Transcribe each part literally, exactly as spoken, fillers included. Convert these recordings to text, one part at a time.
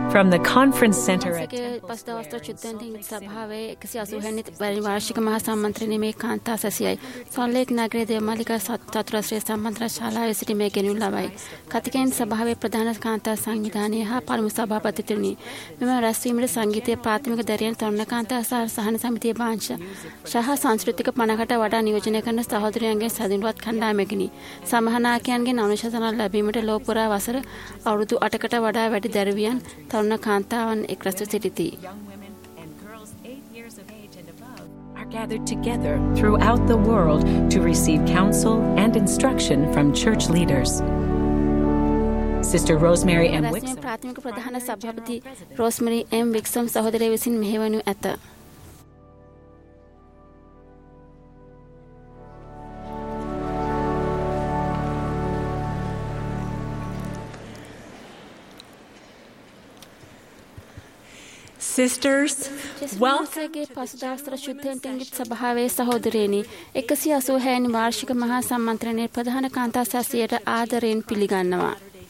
From the conference center at පස්දවස්තර චුද්ධන්තින් සභාවේ එකසිය අසූවෙනි වාර්ෂික මහා සම්මන්ත්‍රණයේ මේ කාන්තා සැසියයි සොල්ලේක් නගරයේ දේවමාලිකා චතුරස්‍රය සම්මන්ත්‍රණ ශාලාවේ සිටි මේ ගෙනුම් ලබයි. කතිකෙන් සභාවේ ප්‍රධාන කාන්තා සංවිධානයේ හා පළමු සභාපතිතුමනි මෙම රැස්වීමේ සංගීතයේ ප්‍රාථමික දරියන් තරුණ කාන්තා සහන සමිතියේ බාංශ සහ සංස්කෘතික පනකට වඩා නියෝජනය කරන සහෝදරයන්ගේ සැදිනුවත් කණ්ඩායමකිනි. සමහනායකයන්ගෙන් අනුශාසනා ලැබීමට ලෝ පුරා වසර අවුරුදු අටකට වඩා වැඩි දරුවියන් තරුණ කාන්තාවන් එක්රැස්ව සිටිති. Are gathered together throughout the world to receive counsel and instruction from church leaders. Sister Rosemary M. Wixom, ප්‍රාථමික ප්‍රධාන සභාපති රෝස්මරි එම් වික්සම් සහෝදරය විසින් මෙහෙවනු ඇත. Sisters, welcome. පසුදාස්තර ශුද්ධන්තින් සභාවේ සහෝදරයනි එකසිය අසූවෙනි වාර්ෂික මහා සම්මන්ත්‍රණයේ ප්‍රධාන කාන්තා සැසියට ආදරයෙන් පිළිගන්නවා.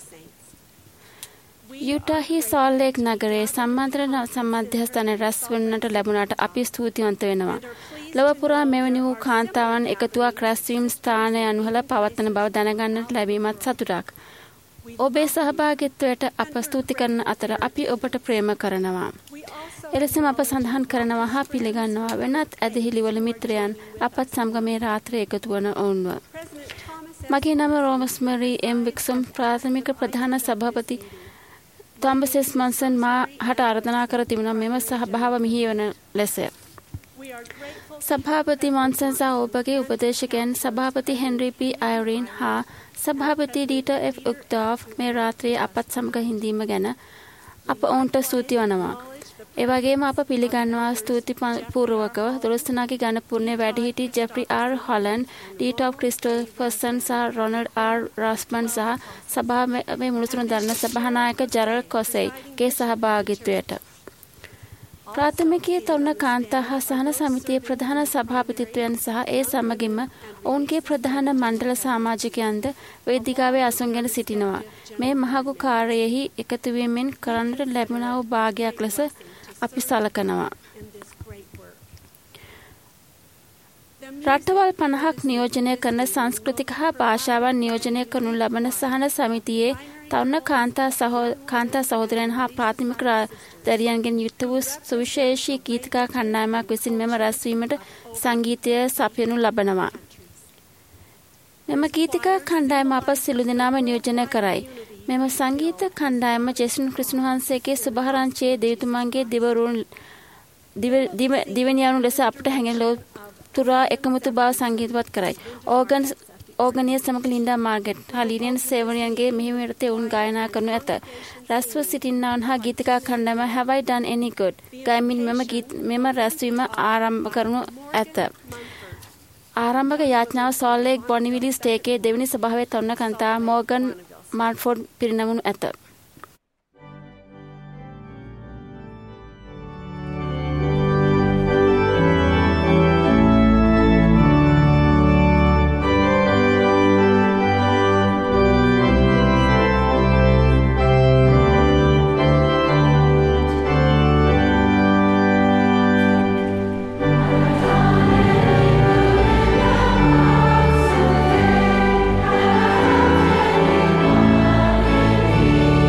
යුටාහි සෝල්ලේක් නගරයේ සම්මන්ත්‍රණ සම්මධ්‍යස්ථානයේ රැස් වන්නට ලැබුණාට අපි ස්තුතිවන්ත වෙනවා. ලොව පුරා මෙවැනි වූ කාන්තාවන් එකතුවක් රැස්වීම් ස්ථානය අනුහල පවත්වන බව දැනගන්නට ලැබීමත් සතුටක්. ඔබේ සහභාගීත්වයට අප ස්තුති කරන අතර අපි ඔබට ප්‍රේම කරනවා. එලෙසම අප සඳහන් කරනවා හා පිළිගන්නවා වෙනත් ඇදහිලිවල මිත්‍රයන් අපත් සමග මේ රාත්‍රියේ එකතු වන ඔවුන්ව. මගේ නම රෝස්මරි එම් වික්සම් ප්‍රාථමික ප්‍රධාන සභාපති තොමස් එස් මන්සන් මා හට ආරාධනා කර තිබුණා මෙම සභාව මිහිවන ලෙස. සභාපති මන්සන් සහ ඔබගේ උපදේශකයන් සභාපති හෙන්රි පී අයරින් හා සභාපති ඩීටර් එෆ් උක්තාෆ් මේ රාත්‍රියේ අපත් සමග හිඳීම ගැන අප ඔවුන්ට ස්තුති වනවා. එවැගේම අප පිළිගන්නවා ස්තුති පූර්වකව දොළොස්වනාගේ ගණපුරනේ වැඩිහිටි Jeffrey R Holland, Dieter Christofferson සහ රොනල්ඩ් ආර් රාස්මන් සහ සභාවේ මුළුසුළු දරන සභානායක ජරල් කොසෙයිගේ සහභාගීත්වයට. ප්‍රාථමිකයේ තරුණ කාන්තා හා සහන සමිතියේ ප්‍රධාන සභාපතිත්වයන් සහ ඒ සමගින්ම ඔවුන්ගේ ප්‍රධාන මණ්ඩල සමාජිකයන්ද වේදිකාවේ අසුන්ගෙන සිටිනවා. මේ මහඟු කාර්යයෙහි එකතු වීමෙන් කරන්නට ලැබුණා වූ භාගයක් ලෙස අපි සලකනවා. රටවල් පනහක් නියෝජනය කරන සංස්කෘතික හා භාෂාවන් නියෝජනය කරනු ලබන සහන සමිතියේ තරුණ කාන්තා කාන්තා සහෝදරයන් හා ප්‍රාථමික දරියන්ගෙන් යුක්ත වූ සුවිශේෂී ගීතිකා කණ්ඩායමක් විසින් මෙම රැස්වීමට සංගීතය සපයනු ලබනවා. මෙම ගීතිකා කණ්ඩායම අප සිළු දෙනාම නියෝජනය කරයි. මෙම සංගීත කණ්ඩායම ජේසුස් ක්‍රිස්තුස් වහන්සේගේ සුභාරංචියේ දෙවිතුමන්ගේ දිවරුන් දිවනියනු ලෙස අපට හැඟෙන ලෝ තුරා එකමුතු බව සංගීතවත් කරයි. ඕගන් ඕගනිය සමග ලින්ඩා මාර්ගට් හා ලිනියන් සේවනියන්ගේ මෙහිමයට උන් ගායනා කරනු ඇත. රැස්ව සිටින්නවන් හා ගීතිකා කණ්ඩායම Have I Done Any Good ගායමින් මෙම මෙම රැස්වීම ආරම්භ කරනු ඇත. ආරම්භක යාඥාව සෝල්ලේක් බොනිවිලි ස්ටේකේ දෙවනි සභාවේ තරුණ කාන්තා මෝගන් මාර්ෆෝඩ් පිරිනමනු ඇත. Hallelujah.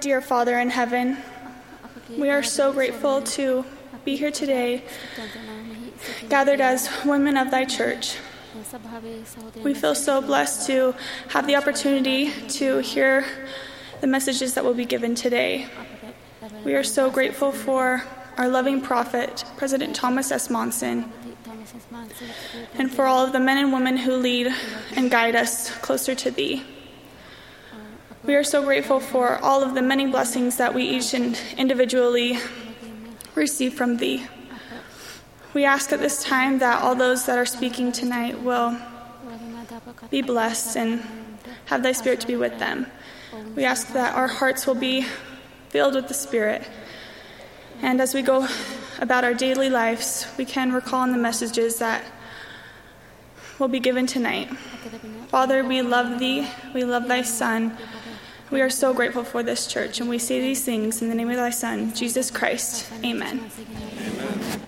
dear Father in heaven, we are so grateful to be here today, gathered as women of thy church. We feel so blessed to have the opportunity to hear the messages that will be given today. We are so grateful for our loving prophet, President Thomas S. Monson, and for all of the men and women who lead and guide us closer to thee. We are so grateful for all of the many blessings that we each individually receive from thee. We ask at this time that all those that are speaking tonight will be blessed and have thy Spirit to be with them. We ask that our hearts will be filled with the Spirit. And as we go about our daily lives, we can recall on the messages that will be given tonight. Father, we love thee. We love thy Son. We are so grateful for this church, and we say these things in the name of thy Son, Jesus Christ. Amen. Amen.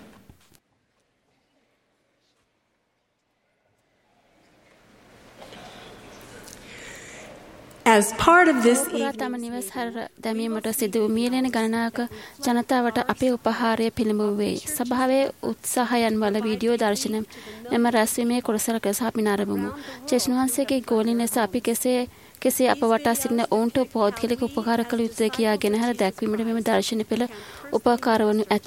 As part of this තම නිවස් හර දැමීමට සිදු වූ මිලියන ගණනාවක ජනතාවට අපේ උපහාරය පිළිඹු වේ. සභාවේ උත්සාහයන් වල වීඩියෝ දර්ශන මෙම රැස්වීමේ කොටසක් ලෙස අපි නරඹමු. ජේසුස් වහන්සේගේ ගෝලින් ලෙස අපි කෙසේ කෙසේ අප වටා සිටින ඔවුන්ට පෞද්ගලික උපකාර කළ යුතුද කියා ගෙනහැර දැක්වීමට මෙම දර්ශන පෙළ උපකාර වනු ඇත.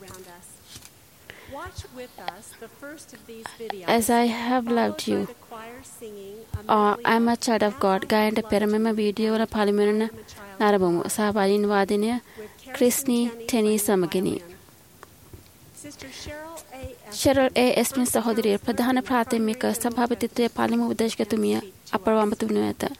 As I have loved you, uh, I am a child of God. ගායනට පෙර මෙම වීඩියෝ වල පළමුවන නරඹමු. සහභාගීන් වාදනය ක්‍රිස්නි ටෙනි සමගිනි. ෂෙරල් ඒ එස්මින් සහෝදරිය ප්‍රධාන ප්‍රාථමික සභාපතිත්වයේ පළමු උපදේශකතුමිය අපව අමතක වනු ඇත.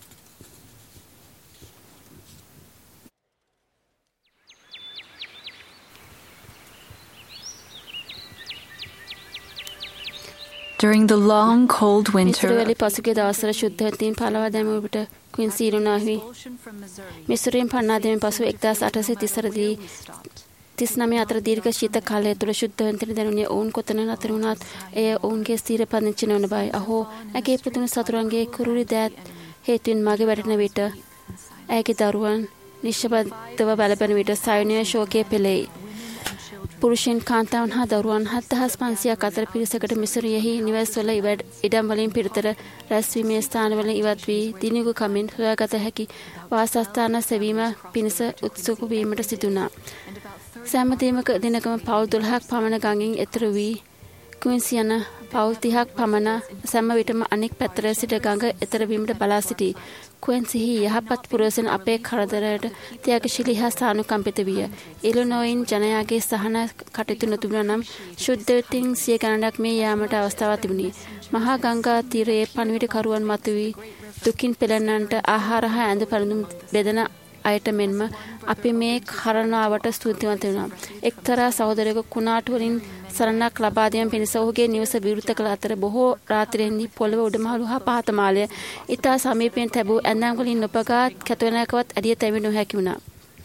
During the long, cold winter, පසුගිය දවස්වල ශුද්ධත්වයෙන් පළවා දැමීමට ක්වින්සි ඉරුණාහි මිසුරින් පන්නා දැමීම පසු එක්දාස් අටසිය තිස් තිස්නවය අතර දීර්ඝ ශීත කාලය තුළ ශුද්ධත්වයෙන් දැනුනේ ඔවුන් කොතන නතර වුණත් එය ඔවුන්ගේ ස්ථීර පදිංචි නොවන බවයි. අහෝ ඇගේ පුතුණු සතුරන්ගේ කුරුරි දෑත් හේතුවෙන් මගේ වැටෙන විට ඇගේ දරුවන් නිශ්ශබ්දව බලබන විට සයනය ශෝකයේ පෙළෙයි. පුරුෂයන් කාන්තාවන් හා දරුවන් හත්දහස් පන්සියයක් අතර පිරිසකට මිසුරියෙහි නිවස්වල ඉඩම් වලින් පිටතර රැස්වීමේ ස්ථානවල ඉවත් වී දිනුගු කමින් සොයාගත හැකි වාසස්ථාන සෙවීම පිණිස උත්සුක වීමට සිදුණා. සෑම දිනකම පවුල් දොළහක් පමණ ගඟින් එතර වී ක්වින්සි යන පවුල් තිහක් පමණ සෑම විටම අනෙක් පැත්තට සිට ගඟ එතර වීමට බලා සිටී. ක්වින්සිහි යහපත් පුරවැසියන් අපේ කරදරයට ත්‍යාගශීලී හා සානුකම්පිත විය. ඉලිනොයින් ජනයාගේ සහන කටයුතු නොතිබුණා නම් ශුද්ධත්වයෙන් සිය ගණනක් මේ යාමට අවස්ථාවක් තිබුණි. මහා ගංගා තීරයේ පණිවිඩකරුවන් මතුවී දුකින් පෙළෙන්නන්ට ආහාර හා ඇඳ පැළඳුම් බෙදන අයට මෙන්ම අපි මේ කරණාවට ස්තුතිවන්ත වෙනවා. එක්තරා සහෝදරයෙකු කුණාටු වලින් සරණක් ලබා දීම පිණිස ඔහුගේ නිවස විවෘත කළ අතර බොහෝ රාත්‍රියේදී පොළව උඩමහලු හා පහත මාලය ඉතා සමීපයෙන් තැබූ ඇඳන් වලින් නොපගා කැතවනකවත් ඇදිය තැබෙන්නු හැකි වුණා.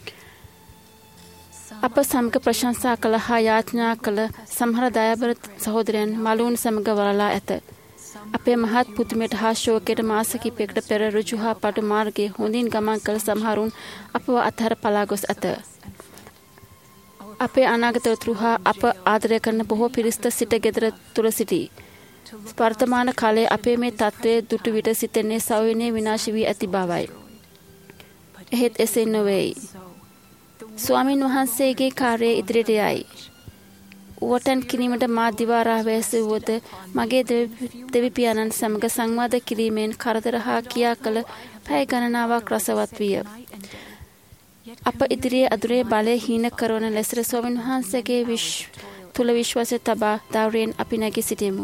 අප සමග ප්‍රශංසා කළ හා යාඥා කළ සමහර දයාබර සහෝදරයන් මලුන් සමග වරලා ඇත. අපේ මහත් පුතුමයට හා ශෝකයට මාස කිහිපයකට පෙර ඍජු හා පටු මාර්ගයේ හොඳින් ගමන් කළ සමහරුන් අපව අත්හැර පලා ගොස් ඇත. අපේ අනාගත උතුරු හා අප ආදරය කරන බොහෝ පිරිස්ත සිට ගෙදර තුල සිටී. වර්තමාන කාලයේ අපේ මේ තත්ත්වයේ දුටු විට සිතෙන්නේ සෞවිනය විනාශ වී ඇති බවයි. එහෙත් එසේ නොවේයි. ස්වාමින් වහන්සේගේ කාර්යය ඉදිරියට යයි. උවටන් කිරීමට මා දිවාරා වැසුවද මගේ දෙවි පියාණන් සමග සංවාද කිරීමෙන් කරදර හා කියා කළ පැය ගණනාවක් රසවත් විය. අප ඉදිරියේ අදුරේ බලය හීන කරන ලෙස ස්වාමීන් වහන්සේගේ විශ් තුල විශ්වාසය තබා ධෛර්යයෙන් අපි නැගී සිටිමු.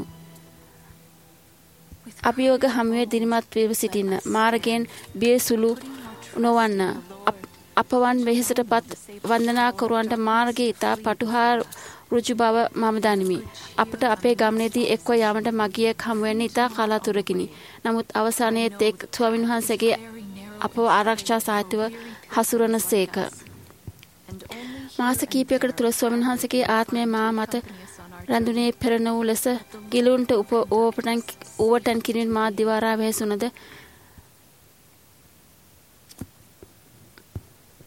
අභියෝග හමුවේ දිනමත් වී සිටින්න මාර්ගයෙන් බිය සුළු නොවන්න අපවන් වෙහෙසටපත් වන්දනා කරුවන්ට මාර්ගයේ ඉතා පටුහා රුචි බව මම දනිමි. අපට අපේ ගමනේදී එක්ව යාමට මගියෙක් හමු වෙන්නේ ඉතා කලාතුරකිනි. නමුත් අවසානයේ තෙක් ස්වාමීන් වහන්සේගේ අපව ආරක්ෂා සහිතව හසුරන සේක. මාස කිහිපයකට තුළ ස්වාමීන් වහන්සේගේ ආත්මය මා මත රැඳුනේ පෙරණ වූ ලෙස ගිලුන්ට උප ඕපටන් ඕවටන් කිරීම මා දිවාරා වැසුනද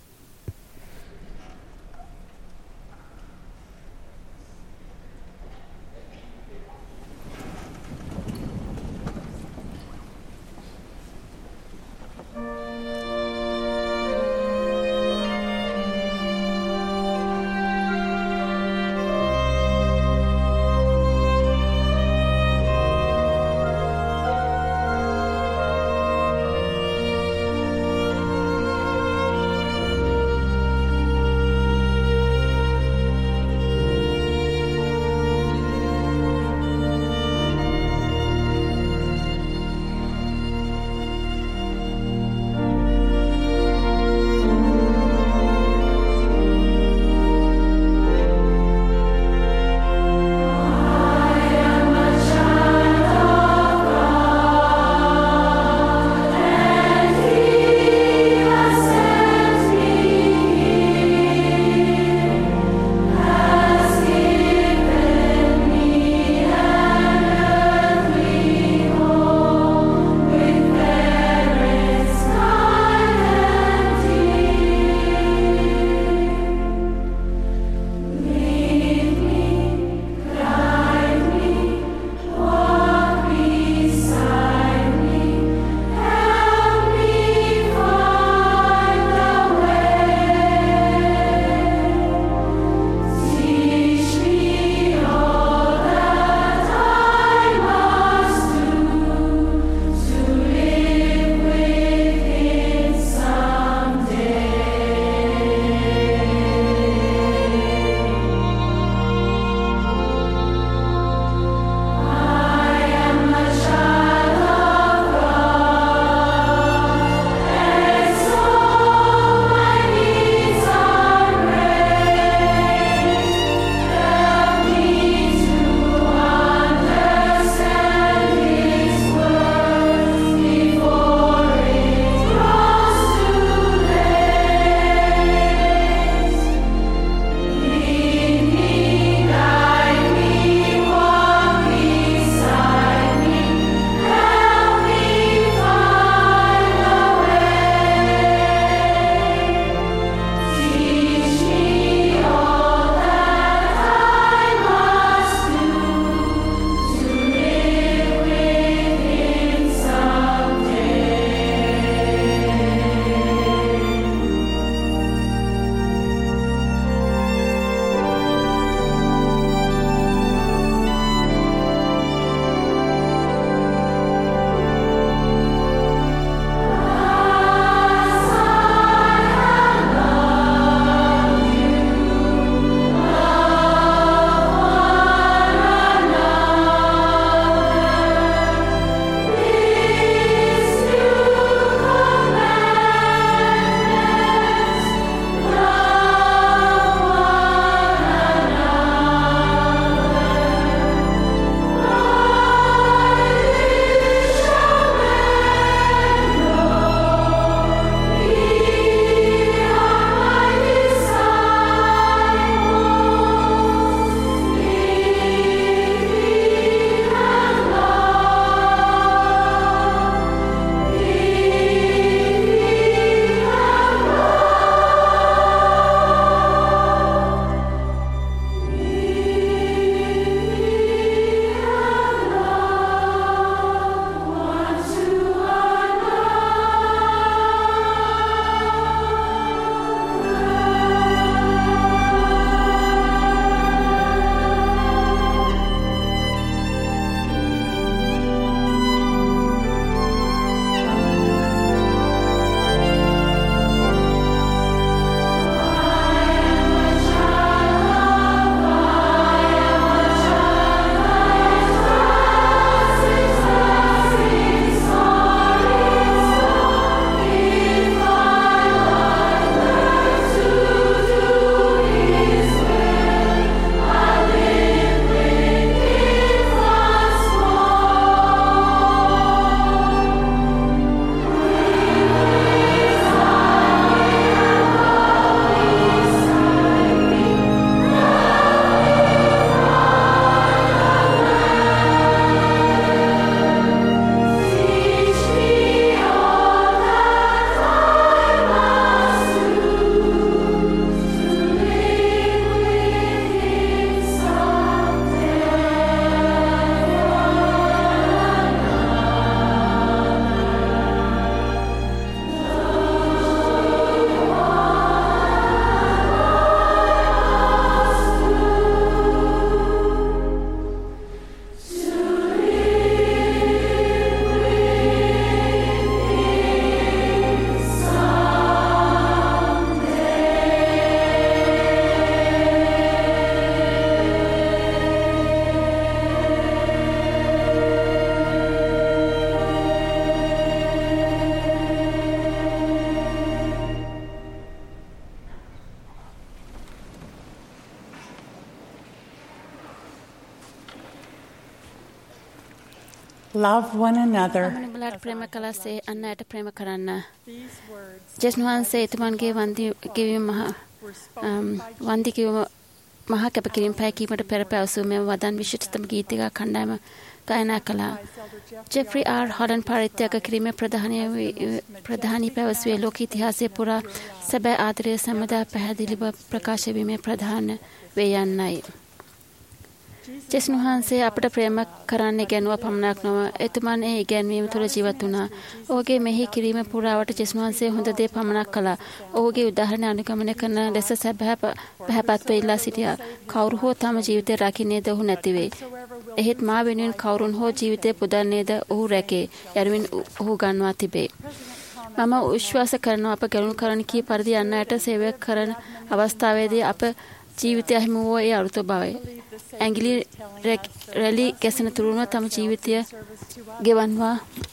Love one another. අමනුබලට ප්‍රේම කළාසේ අන් අයට ප්‍රේම කරන්න. ජේසුස් වහන්සේ එතුමන්ගේ වන්දි ගෙවීම මහ වන්දි කිවීම මහා කැපකිරීම පැකීමට පෙර පැවසූ මෙම වදන් විශිෂ්ටතම ගීතික කණ්ඩායම ගායනා කළා. ජෙෆ්රි ආර් හොලන් පරිත්‍යාග කිරීමේ ප්‍රධානී පැවසුවේ ලෝක ඉතිහාසයේ පුරා සැබෑ ආදරය සම්මදා පැහැදිලිව ප්‍රකාශ වීමේ ප්‍රධාන වේ යන්නයි. ජේසුස් වහන්සේ අපට ප්‍රේම කරන්න ඉගැන්වුවා පමණක් නොව එතුමන් ඒ ඉගැන්වීම තුළ ජීවත් වුණා. ඔහුගේ මෙහි කිරීම පුරාවට ජේසුස් වහන්සේ හොඳ දේ පමණක් කළා. ඔහුගේ උදාහරණ අනුගමනය කරන ලෙස සැබෑ පැහැපත්ව ඉල්ලා සිටියා. කවුරු හෝ තම ජීවිතය රකින්නේද ඔහු නැතිවේ. එහෙත් මා වෙනුවෙන් කවුරුන් හෝ ජීවිතය පුදන්නේද ඔහු රැකේ. යනුවෙන් ඔහු ගන්වා තිබේ. මම විශ්වාස කරනවා අප ගැලුණු කරන කී පරිදි යන්න අයට සේවය කරන අවස්ථාවේදී අප ජීවිතය හිමි වූ ඒ අරුත බවයි. ඇඟිලි රැලි ගැසෙන තුරුම තම ජීවිතය ගෙවන්වා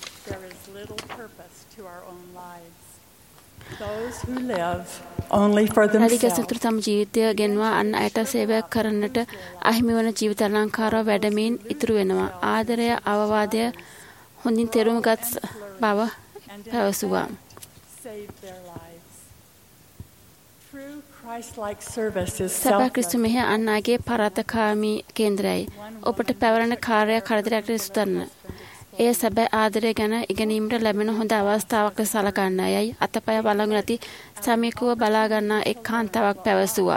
රැලි ගැසෙන තුරු තම ජීවිතය ගෙන්වා අන් අයට සේවය කරන්නට අහිමි වන ජීවිත අලංකාරව වැඩමින් ඉතුරු වෙනවා. ආදරය අවවාදය හොඳින් තේරුම්ගත් බව පැවසුවා. සැබෑ ක්‍රිස්තු මෙහි අන් අයගේ පරාතකාමී කේන්ද්‍රයයි. ඔබට පැවරෙන කාර්ය කරදරයක් සුදන්න. එය සැබෑ ආදරය ගැන ඉගෙනීමට ලැබෙන හොඳ අවස්ථාවක් සලකන්න යයි අතපය බලඟු නැති සමීකව බලා ගන්නා එක් කාන්තාවක් පැවසුවා.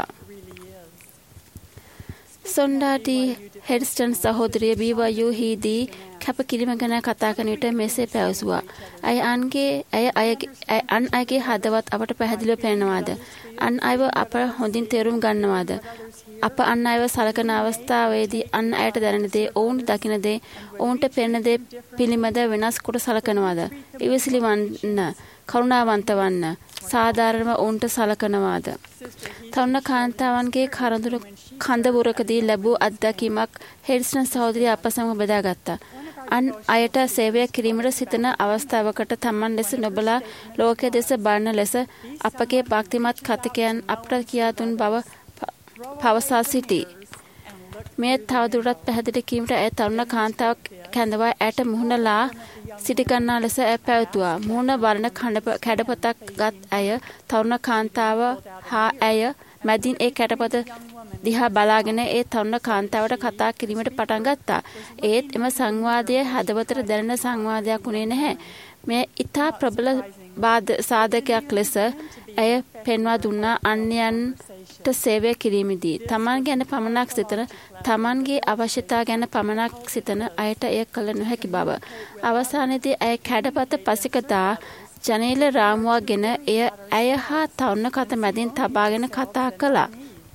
සොන්ඩාටි හෙඩ්ස්ටන් සහෝදරිය බී වයි යූ හිදී කැපකිරීම ගැන කතා කරන විට මෙසේ පැවසුවා. අය අන්ගේ අය අන් අයගේ හදවත් අපට පැහැදිලිව පේනවාද? අන් අයව අප හොඳින් තේරුම් ගන්නවාද? අප අන් අයව සලකන අවස්ථාවේදී අන් අයට දැනෙන දේ, ඔවුන් දකින දේ, ඔවුන්ට පෙනෙන දේ පිළිබඳ වෙනස් කොට සලකනවාද? ඉවසිලිවන්න, කරුණාවන්ත වන්න, සාධාරණව ඔවුන්ට සලකනවාද? තරුණ කාන්තාවන්ගේ කරඳුළු කඳවුරකදී ලැබූ අත්දැකීමක් හෙඩ්ස්ටන් සහෝදරිය අප සමග බෙදාගත්තා. අන් අයට සේවය කිරීමට සිතන අවස්ථාවකට තමන් ලෙස නොබලා ලෝකයේ දෙස බලන ලෙස අපගේ භක්තිමත් කතිකයන් අපට කියා දුන් බව පවසා සිටී. මේ තවදුරටත් පැහැදිලි කිරීමට ඇය තරුණ කාන්තාවක් කැඳවා ඇයට මුහුණලා සිටි ගන්නා ලෙස ඇය පැවතුවා. මුහුණ බලන කැඩපතක් ගත් ඇය තරුණ කාන්තාව හා ඇය මැදින් ඒ කැඩපත දිහා බලාගෙන ඒ තරුණ කාන්තාවට කතා කිරීමට පටන් ගත්තා. ඒත් එම සංවාදය හදවතට දැනෙන සංවාදයක් වුණේ නැහැ. මේ ඉතා ප්‍රබල සාධකයක් ලෙස ඇය පෙන්වා දුන්නා අන්‍යයන්ට සේවය කිරීමේදී. තමන් ගැන පමණක් සිතන, තමන්ගේ අවශ්‍යතා ගැන පමණක් සිතන අයට එය කළ නොහැකි බව. අවසානයේදී ඇය කැඩපත පසිකදා ජනේල රාමුවක් ගෙන එය ඇය හා තරුණ කත මැදින් තබාගෙන කතා කළා.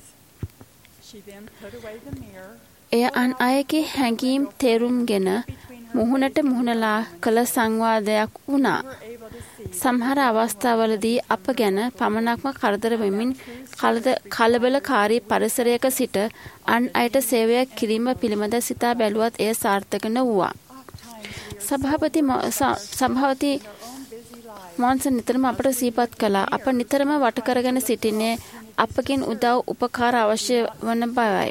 එය අන් අයගේ හැඟීම් තේරුම්ගෙන මුහුණට මුහුණලා කළ සංවාදයක් වුණා. සමහර අවස්ථාවලදී අප ගැන පමණක්ම කරදර වෙමින් කලබලකාරී පරිසරයක සිට අන් අයට සේවය කිරීම පිළිබඳ සිතා බැලුවත් එය සාර්ථක නොවුවා. සභාපති සභාපති මොන්සන් නිතරම අපට සිහිපත් කළා. අප නිතරම වට කරගෙන සිටින්නේ අපගෙන් උදව් උපකාර අවශ්‍ය වන බවයි.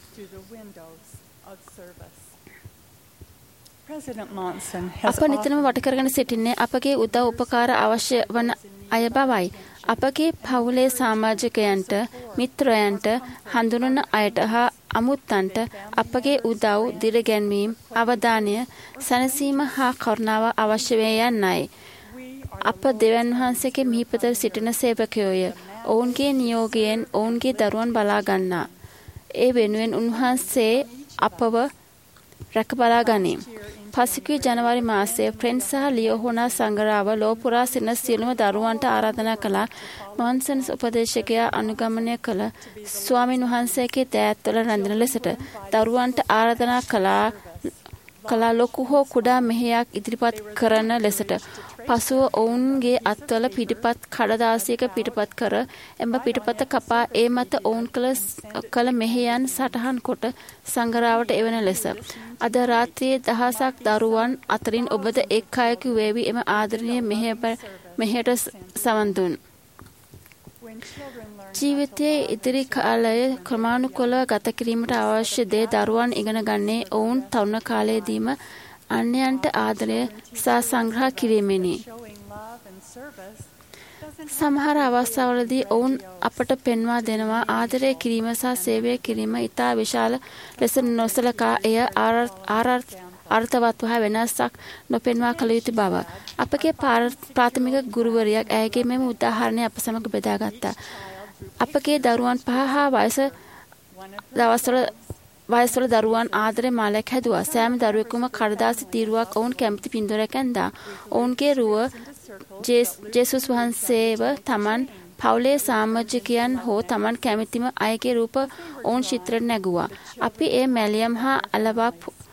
අප නිතරම වට කරගෙන සිටින්නේ අපගේ උදව් උපකාර අවශ්‍ය වන අය බවයි. අපගේ පවුලේ සමාජිකයන්ට, මිත්‍රයන්ට, හඳුනන අයට හා අමුත්තන්ට අපගේ උදව්, දිරගැන්වීම, අවධානය, සැනසීම හා කරුණාව අවශ්‍ය වේ යන්නයි. අප දෙවියන් වහන්සේගේ මිහිපතට සිටින සේවකයෝය. ඔවුන්ගේ නියෝගයෙන් ඔවුන්ගේ දරුවන් බලා ගන්නා. ඒ වෙනුවෙන් උන්වහන්සේ අපව රැක බලා ගනී. පසුගිය ජනවාරි මාසයේ ෆ්‍රෙන්ඩ් සහ ලියෝහෝනා සංගරාව ලෝපුරා සිටින සියලුම දරුවන්ට ආරාධනා කළා. මොන්සන්ස් උපදේශකයා අනුගමනය කළ ස්වාමින් වහන්සේගේ දෑත්වල රැඳෙන ලෙසට දරුවන්ට ආරාධනා කළා කලා ලොකු හෝ කුඩා මෙහෙයක් ඉදිරිපත් කරන ලෙසට. පසුව ඔවුන්ගේ අත්වල පිටපත් කඩදාසියක පිටපත් කර එම පිටපත කපා ඒ මත ඔවුන් කළ මෙහෙයන් සටහන් කොට සංගරාවට එවන ලෙස. අද රාත්‍රියේ දහසක් දරුවන් අතරින් ඔබද එක් අයෙකු වේවි එම ආදරණීය මෙහෙයට සවන් දුන්. ජීවිතයේ ඉදිරි කාලය ක්‍රමානුකූලව ගත කිරීමට අවශ්‍ය දේ දරුවන් ඉගෙන ගන්නේ ඔවුන් තරුණ කාලයේදීම අන්‍යයන්ට ආදරය සහ සංග්‍රහ කිරීමෙනි. සමහර අවස්ථාවලදී ඔවුන් අපට පෙන්වා දෙනවා ආදරය කිරීම සහ සේවය කිරීම ඉතා විශාල ලෙස නොසලකා එය අර්ථවත්ව වෙනසක් නොපෙන්වා කළ යුතු බව. අපගේ ප්‍රාථමික ගුරුවරියක් ඇයගේ මෙම උදාහරණය අප සමග බෙදාගත්තා. අපගේ දරුවන් පහ හා වයස දවස්වල වයස්වල දරුවන් ආදරේ මාලයක් හැදුවා. සෑම දරුවෙකුම කඩදාසි තීරුවක් ඔවුන් කැමති පින්තූරයක් ඇඳා. ඔවුන්ගේ රුව ජේසුස් වහන්සේව තමන් පවුලේ සමාජිකයන් හෝ තමන් කැමතිම අයගේ රූප ඔවුන් චිත්‍රයට නැගුවා. අපි ඒ මැලියම් හා අලවා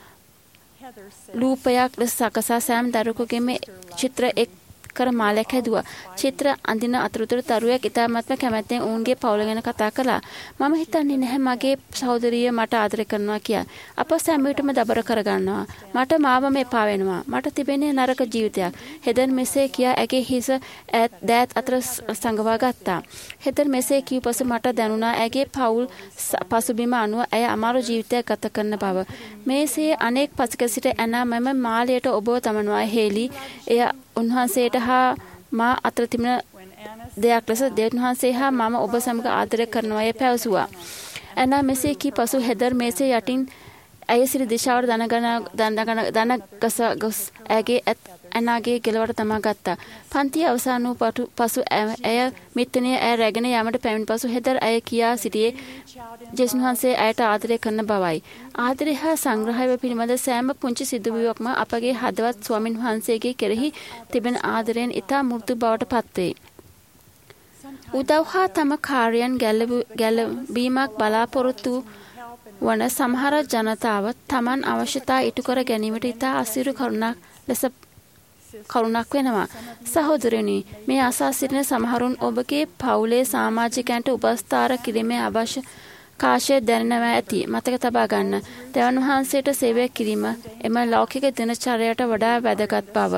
රූපයක් ලෙස සකසා සෑම දරුවෙකුගේම චිත්‍ර එක් කර මාලයක් හැදුවා. චිත්‍ර අඳින අතරතුර දරුවෙක් ඉතාමත්ම කැමැත්තෙන් ඔවුන්ගේ පවුල ගැන කතා කළා. මම හිතන්නේ නැහැ මගේ සහෝදරිය මට ආදරය කරනවා කියලා. අප සෑම විටම දබර කරගන්නවා. මට මාවම එපා වෙනවා. මට තිබෙන්නේ නරක ජීවිතයක්. හෙදර් මෙසේ කියා ඇගේ හිස දෑත් අතර සංගවා ගත්තා. හෙදර් මෙසේ කියූ පසු මට දැනුණා ඇගේ පවුල් පසුබිම අනුව ඇය අමාරු ජීවිතයක් ගත කරන බව. මේසේ අනෙක් පසුක සිට ඇනා මම මාලයට ඔබව තමනවා හේලි. එය උන්වහන්සේට හා මා අතර තිබෙන දෙයක් ලෙස දෙවියන් වහන්සේ හා මම ඔබ සමග ආදරය කරනවා යයි පැවසුවා. ඇනා මෙසේ කී පසු හෙදර් මේසේ යටින් ඇය සිරි දිශාවට දනගන දනගස ගොස් ඇගේ ඇනාගේ ගෙලවට තමා ගත්තා. පන්තිය අවසන් වූ පසු ඇය මිත්තණිය ඇය රැගෙන යාමට පැමිණ පසු හෙදර් ඇය කියා සිටියේ ජේසුස් වහන්සේ ඇයට ආදරය කරන බවයි. ආදරය හා සංග්‍රහය පිළිබඳ සෑම පුංචි සිදුවීමක්ම අපගේ හදවත් ස්වාමින් වහන්සේගේ කෙරෙහි තිබෙන ආදරයෙන් ඉතා මෘදු බවට පත්වේ. උදව් හා තම කාර්යයන් ගැලවීමක් බලාපොරොත්තු වන සමහර ජනතාව තමන් අවශ්‍යතා ඉටු කර ගැනීමට ඉතා අසීරු කරුණක් ලෙස කරුණක් වෙනවා. සහෝදරනි, මේ අසා සිටින සමහරුන් ඔබගේ පවුලේ සමාජිකයන්ට උපස්ථාර කිරීමේ අවශ්‍ය කාශය දැනෙනවා ඇති. මතක තබා ගන්න. දෙවියන් වහන්සේට සේවය කිරීම එම ලෞකික දිනචර්යයට වඩා වැදගත් බව.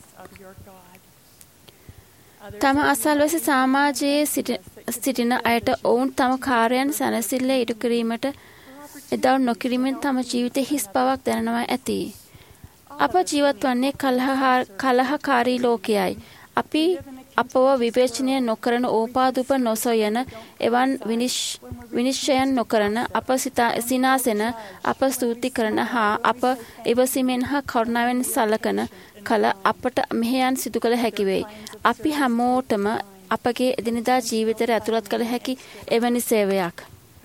තම අසල්වැසි සමාජයේ සිටින අයට ඔවුන් තම කාර්යයන් සැනසෙල්ල ඉටු කිරීමට එදව් නොකිරීමෙන් තම ජීවිතයේ හිස් බවක් දැනෙනවා ඇති. අප ජීවත් වන්නේ කලහකාරී ලෝකයයි. අපි අපව විවේචනය නොකරන ඕපාදුප නොසොයන එවන් විනිශ්චයන් නොකරන අප සිනාසෙන අප ස්තුති කරන හා අප ඉවසීමෙන් හා කරුණාවෙන් සලකන කල අපට මෙහෙයන් සිදු කළ හැකි වෙයි. අපි හැමෝටම අපගේ එදිනෙදා ජීවිතයට ඇතුළත් කළ හැකි එවැනි සේවයක්.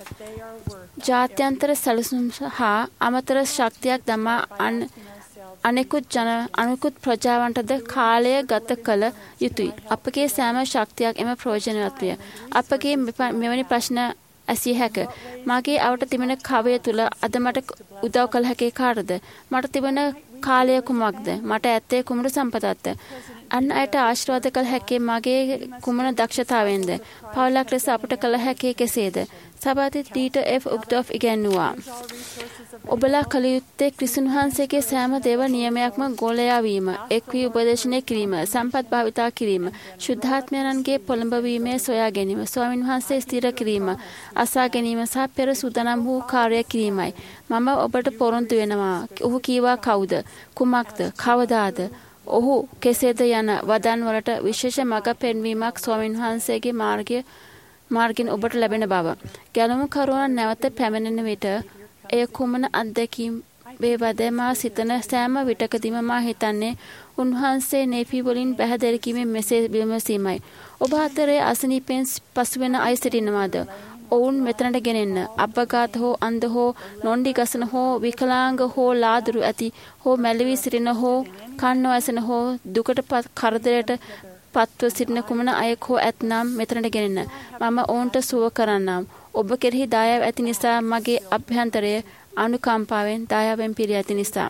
ජාත්‍යන්තර සැලසුම් හා අමතර ශක්තියක් දමා අනෙකුත් ජන අනෙකුත් ප්‍රජාවන්ටද කාලය ගත කළ යුතුයි. අපගේ සෑම ශක්තියක් එම ප්‍රයෝජනවත් විය. අපගේ මෙවැනි ප්‍රශ්න ඇසිය හැක. මගේ අවට තිබෙන කවය තුල අද මට උදව් කළ හැකි කාටද? මට තිබෙන කාලය කුමක්ද? මට ඇත්තේ කුමන සම්පතක්ද? අන් අයට ආශිර්වාද කළ හැකි මගේ කුමන දක්ෂතාවෙන්ද? පවුලක් ලෙස අපට කළ හැකි කෙසේද? සබාති ඩීටර් එෆ් උග්ඩොෆ් ඉගැන්වුවා. ඔබලා කළ යුත්තේ ක්‍රිස්තුන් වහන්සේගේ සෑම දේව නියමයක්ම ගෝලයා වීම, එක් වී උපදේශනය කිරීම, සම්පත් භාවිතා කිරීම, ශුද්ධාත්මයන්ගේ පොළඹවීමේ සොයා ගැනීම, ස්වාමින් වහන්සේ ස්ථිර කිරීම, අසා ගැනීම සහ පෙර සූදානම් වූ කාර්ය කිරීමයි. මම ඔබට පොරොන්දු වෙනවා. ඔහු කීවා කවුද? කුමක්ද? කවදාද? ඔහු කෙසේද යන වදන් වලට විශේෂ මඟ පෙන්වීමක් ස්වාමින් වහන්සේගේ මාර්ගය මාර්ගින් ඔබට ලැබෙන බව. ගැලුම් කරුවන් නැවත පැමිණෙන විට එය කුමන අත්දැකීම් වේවද මා සිතන සෑම විටකදීම මා හිතන්නේ උන්වහන්සේ නේපි වලින් පැහැදිලි කිරීමේ මෙසේ විමසීමයි. ඔබ අතරේ අසනීපෙන් පසුවෙන අය සිටිනවාද? ඔවුන් මෙතනට ගෙනෙන්න. අපඝාත හෝ අන්ධ හෝ නොණ්ඩි ගසන හෝ විකලාංග හෝ ලාදුරු ඇති හෝ මැලවි සිටින හෝ කන් නොඇසෙන හෝ දුකට කරදරයට පත්ව සිටින කුමන අයෙක් හෝ ඇතනම් මෙතනට ගෙනෙන්න. මම ඔවුන්ට සුව කරන්නම්. ඔබ කෙරෙහි දයාව ඇති නිසා මගේ අභ්‍යන්තරය අනුකම්පාවෙන් දයාවෙන් පිරී ඇති නිසා.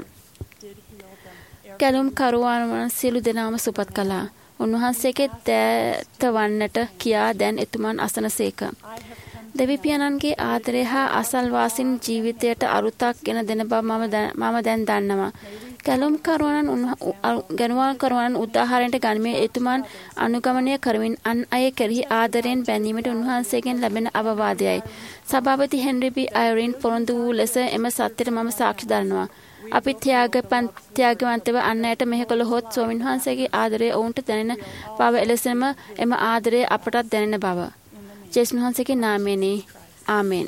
ගැලුම් කරුවන් සියලු දෙනාම සුපත් කළා. උන්වහන්සේගේ දෑත වන්නට කියා දැන් එතුමන් අසනසේක. දෙවිපියනන්ගේ ආදරය හා අසල්වාසීන් ජීවිතයට අරුතක් ගෙන දෙන බව මම දැන් දන්නවා. ගැලුම් කරුවන් ගැනුවන් කරුවන් උදාහරණයට ගනිමින් එතුමන් අනුගමනය කරමින් අන් අය කෙරෙහි ආදරයෙන් බැඳීමට උන්වහන්සේගෙන් ලැබෙන අවවාදයයි. සභාපති හෙන්රි බී අයරින් පොරොන්දු වූ ලෙස එම සත්‍යයට මම සාක්ෂි දරනවා. අපි ත්‍යාගපන් ත්‍යාගවන්තව අන්නයට මෙහෙ කළහොත් ස්වාමීන් වහන්සේගේ ආදරය ඔවුන්ට දැනෙන බව එලෙසම එම ආදරය අපටත් දැනෙන බව. ජේසුස් වහන්සේගේ නාමයෙනි. ආමෙන්.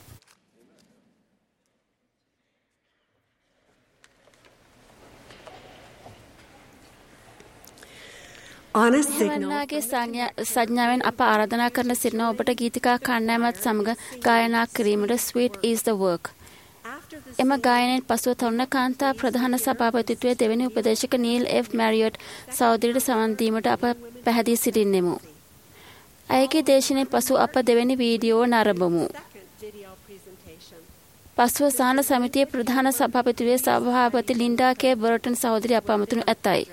එවන්නාගේ සංඥාවෙන් අප ආරාධනා කරන සිටින ඔබට ගීතිකා කණ්ඩායමත් සමග ගායනා කිරීමට Sweet is the work. එම ගායනයෙන් පසුව තරුණ කාන්තා ප්‍රධාන සභාපතිත්වයේ දෙවැනි උපදේශක නීල් එෆ් මැරියට් සහෝදරියට සවන් දීමට අප පැහැදී සිටින්නෙමු. ඇයගේ දේශනයෙන් පසු අප දෙවැනි වීඩියෝ නරඹමු. පසුව සහන සමිතියේ ප්‍රධාන සභාපතිත්වයේ සභාපති ලින්ඩා කේ බර්ටන් සහෝදරිය අප අමතනු ඇතයි.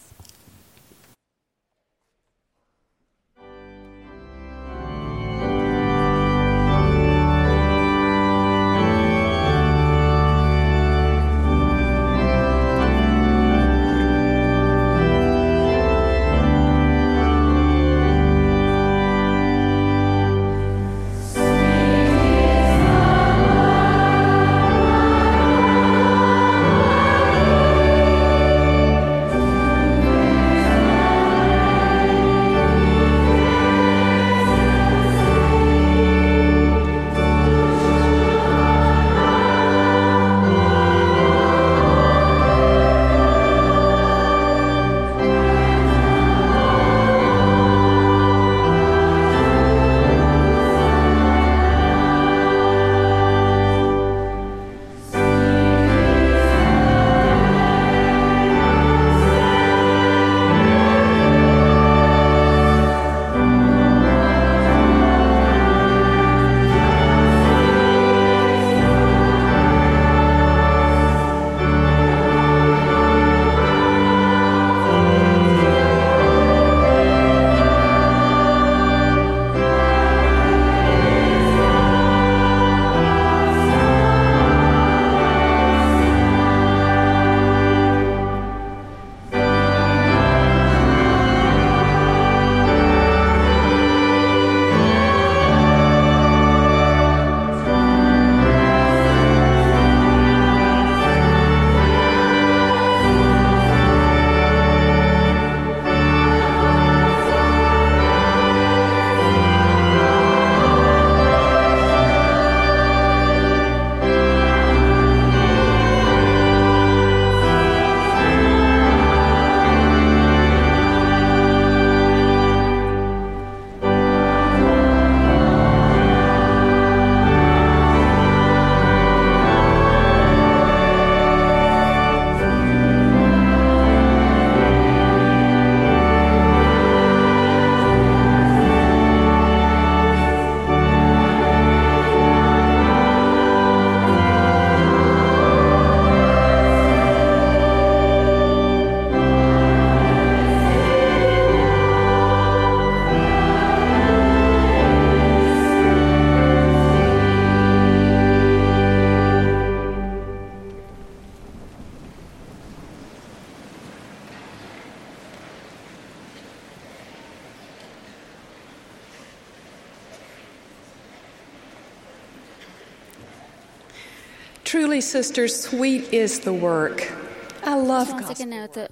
Truly, sisters, sweet is the work. I love gospel.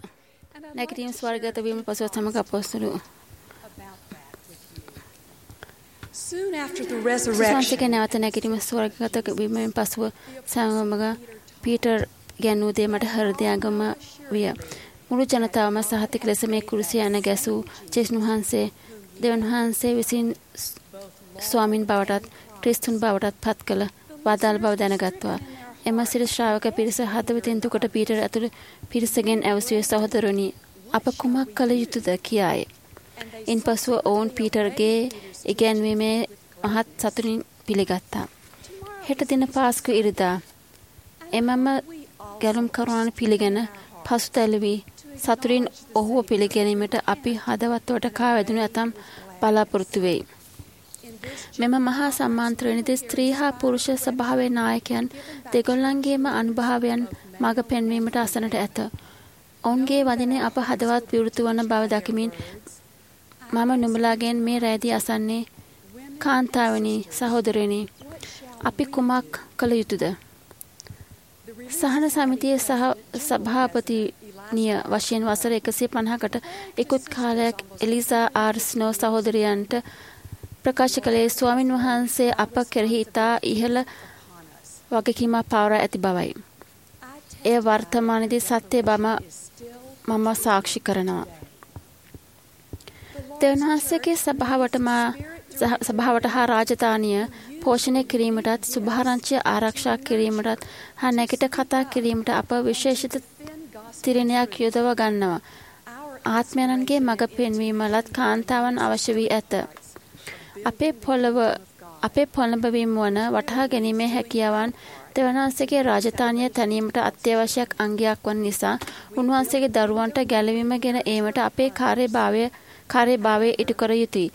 නැගිටීම ස්වර්ගගත වීම පසුව සමග අපොස්තුලු Soon after the resurrection, නැවත නැගිටීම ස්වර්ගගත වීමෙන් පසුව සමග පීටර් ගැනූ දේ මට හෘදයාගම විය. මුළු ජනතාවම සහතික ලෙස මේ කුරුසිය යන ගැසූ ජේසුස් වහන්සේ දෙවියන් වහන්සේ විසින් ස්වාමින් බවටත් ක්‍රිස්තුන් බවටත් පත් කළ වදාළ බව දැනගත්වා. එම සිර ශ්‍රාවක පිරිස හදවතින් දුකට පීටර් ඇතුළු පිරිසගෙන් ඇවසුවේ සහෝදරනි අප කුමක් කළ යුතුද කියාය. ඉන්පසුව ඔවුන් පීටර්ගේ ඉගැන්වීමේ මහත් සතුටින් පිළිගත්තා. හෙට දින පාස්කු ඉරිදා එමම ගැලුම් කරුණන් පිළිගෙන පසුතැලවි සතුටින් ඔහුව පිළිගැනීමට අපි හදවතට කා වැදුණු ඇතම් බලාපොරොත්තු වෙයි. මෙම මහා සම්මාන්ත්‍රණයේදී ස්ත්‍රී හා පුරුෂ ස්වභාවයේ නායකයන් දෙගොල්ලන්ගේම අනුභවයන් මඟ පෙන්වීමට අසනට ඇත. ඔවුන්ගේ වදිනේ අප හදවත් විවෘත වන බව දකිමින් මම නුඹලාගෙන් මේ රැදී අසන්නේ කාන්තාවනි සහෝදරයනි අපි කුමක් කළ යුතුද? සහන සමිතියේ සහ සභාපතිනිය වශයෙන් වසර එකසිය පනහකට ඉක්ුත් කාලයක් එලිසා ආර් ස්නෝ සහෝදරයන්ට ප්‍රකාශ කළේ ස්වාමින් වහන්සේ අප කෙරෙහි ඉතා ඉහළ වගකීමක් පවරා ඇති බවයි. එය වර්තමානයේදී සත්‍ය බව මම සාක්ෂි කරනවා. දෙවන්වහන්සේගේ සභාවට මා සභාවට හා රාජධානිය පෝෂණය කිරීමටත් සුභාරංචිය ආරක්ෂා කිරීමටත් හා නැගිට කතා කිරීමට අප විශේෂිත තිරණයක් යොදව ගන්නවා. ආත්මයන්ගේ මඟ පෙන්වීමලත් කාන්තාවන් අවශ්‍ය වී ඇත. අපේ පොළව අපේ පොළඹවීම වන වටහා ගැනීමේ හැකියාවන් දෙවන්වහන්සේගේ රාජධානිය තැනීමට අත්‍යවශ්‍ය අංගයක් වන නිසා උන්වහන්සේගේ දරුවන්ට ගැලවීම ගෙන ඒමට අපේ කාර්යභාවය කාර්යභාවය ඉටු කර යුතුයි.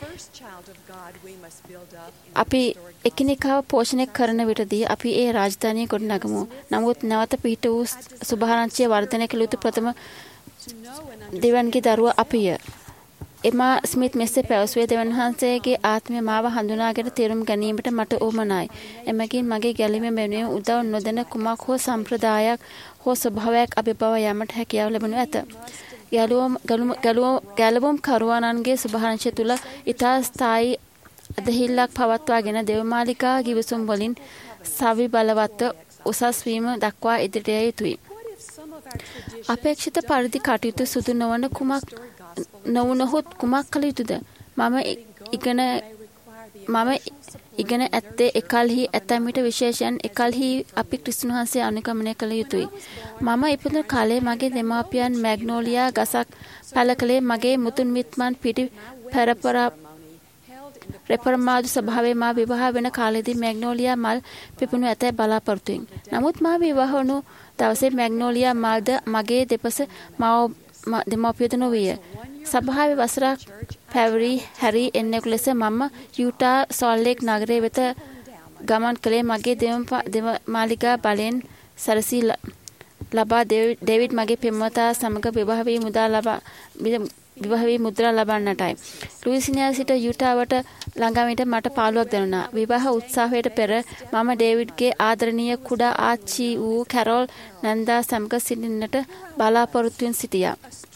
අපි එකිනෙකාව පෝෂණය කරන විටදී අපි ඒ රාජධානිය ගොඩනගමු. නමුත් නැවත පිහිට වූ සුභාරංචිය වර්ධනය කළ යුතු ප්‍රථම දෙවන්ගේ දරුවා අපිය. එමා ස්මිත් මෙසේ පැවසුවේ දෙවන්වහන්සේගේ ආත්මය මාව හඳුනාගෙන තේරුම් ගැනීමට මට උවමනයි. එමගින් මගේ ගැලීම වෙනුවෙන් උදව් නොදෙන කුමක් හෝ සම්ප්‍රදායක් හෝ ස්වභාවයක් අභිබව යමට හැකියාව ලැබෙනු ඇත. ගැලවුම් කරුවානන්ගේ සුභාරංචිය තුළ ඉතා ස්ථායි අදහිල්ලක් පවත්වාගෙන දෙවමාලිකා ගිවිසුම් වලින් සවි බලවත්ව උසස් වීම දක්වා ඉදිරියට යුතුයි. අපේක්ෂිත පරිදි කටයුතු සුදු නොවන කුමක් නොවුනහොත් කුමක් කළ යුතුද? මම ඉගෙන මම ඉගෙන ඇත්තේ එකල්හි ඇතැම් විට විශේෂයෙන් එකල්හි අපි ක්‍රිස්තුන් වහන්සේ අනුගමනය කළ යුතුයි. මම ඉපදුණු කාලේ මගේ දෙමාපියන් මැග්නෝලියා ගසක් පැල කළේ මගේ මුතුන් මිත්මන් පිටි පෙරපරා රෙපර්මාදු සභාවේ මා විවාහ වෙන කාලෙදී මැග්නෝලියා මල් පිපුණු ඇතැයි බලාපොරොත්තුවෙන්. නමුත් මා විවාහ වුණු දවසේ මැග්නෝලියා මල්ද මගේ දෙපස දෙමාපියද නොවිය. සභාවේ වසරක් පැවරි හැරි එන්නෙකු ලෙස මම යූටා සෝල්ට් ලේක් නගරය වෙත ගමන් කළේ මගේ දෙමාලිකා බලෙන් සැරසී ලබා ඩේවිඩ් මගේ පෙම්වතා සමග විවාහ වී මුදා ලබා විවාහ වී මුද්‍රා ලබන්නටයි. ලුයිසියානා සිට යූටාවට ළඟාවීට මට පාළුවක් දැනුණා. විවාහ උත්සවයට පෙර මම ඩේවිඩ්ගේ ආදරණීය කුඩා ආච්චි වූ කැරෝල් නන්දා සමග සිටින්නට බලාපොරොත්තුවෙන් සිටියා.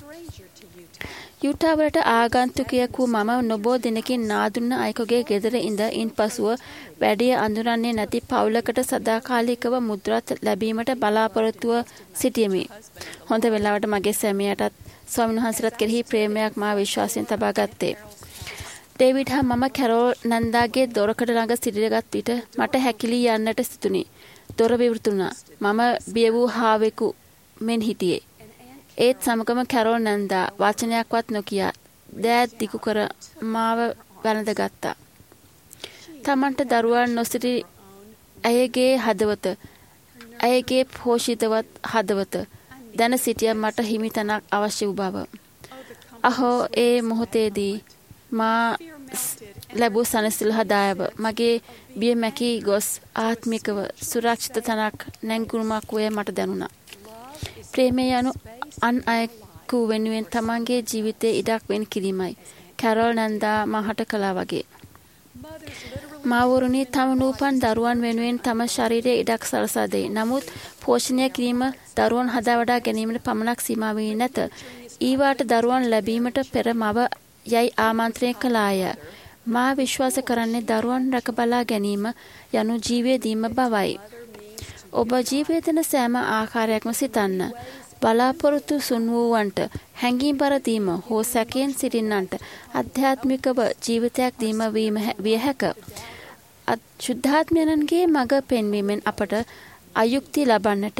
යූටාවට ආගන්තුකයෙකු මම නොබෝ දිනකින් නාදුන්න අයෙකුගේ ගෙදර ඉඳ ඉන්පසුව වැඩිය අඳුරන්නේ නැති පවුලකට සදාකාලිකව මුද්‍රා ලැබීමට බලාපොරොත්තුව සිටියෙමි. හොඳ වෙලාවට මගේ සැමියාටත් ස්වාමීන් වහන්සේලාට කෙරෙහි ප්‍රේමයක් මා විශ්වාසයෙන් තබා ගත්තේ. ඩේවිඩ් හා මම කැරෝල් නන්දාගේ දොරකඩ ළඟ සිටගත් විට මට හැකිලී යන්නට සිතුනි. දොර විවෘත වුණා. මම බිය වූ හාවෙකු මෙන් හිටියේ. ඒත් සමගම කැරෝල් නන්දා වචනයක්වත් නොකිය දෑත් දිගු කර මාව වැළඳගත්තා. තමන්ට දරුවන් නොසිටි ඇයගේ හදවත, ඇයගේ පෝෂිතවත් හදවත දැන සිටිය මට හිමිතනක් අවශ්‍ය වූ බව. අහෝ ඒ මොහොතේදී මා ලැබූ සනසිල් හදායව මගේ බිය මැකී ගොස් ආත්මිකව සුරක්ෂිත තනක් නැංගුමක් වේ මට දැනුණා. ප්‍රේමය යනු අන් අයෙකු වෙනුවෙන් තමන්ගේ ජීවිතයේ ඉඩක් වෙන් කිරීමයි. කැරෝල් නන්දා මහට කළා වගේ. මාවරුනි තම නූපන් දරුවන් වෙනුවෙන් තම ශරීරයේ ඉඩක් සලසා දෙයි. නමුත් පෝෂණය කිරීම දරුවන් හදා වඩා ගැනීමට පමණක් සීමා වී නැත. ඊවාට දරුවන් ලැබීමට පෙර මව යයි ආමන්ත්‍රණය කළාය. මා විශ්වාස කරන්නේ දරුවන් රැකබලා ගැනීම යනු ජීවය දීම බවයි. ඔබ ජීවය දෙන සෑම ආකාරයක්ම සිතන්න. බලාපොරොත්තු සුන් වූවන්ට හැඟීම් බර දීම හෝ සැකයෙන් සිටින්නන්ට අධ්‍යාත්මිකව ජීවිතයක් දීම විය හැක. ශුද්ධාත්මයන්ගේ මඟ පෙන්වීමෙන් අපට අයුක්ති ලබන්නට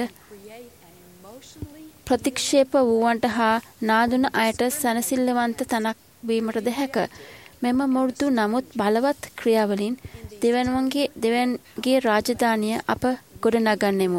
ප්‍රතික්ෂේප වූවන්ට හා නාදුන අයට සැනසිල්ලවන්ත තනක් වීමටද හැක. මෙම මුරුදු නමුත් බලවත් ක්‍රියාවලින් දෙවන්වන්ගේ දෙවන්ගේ රාජධානිය අප ගොඩනගන්නෙමු.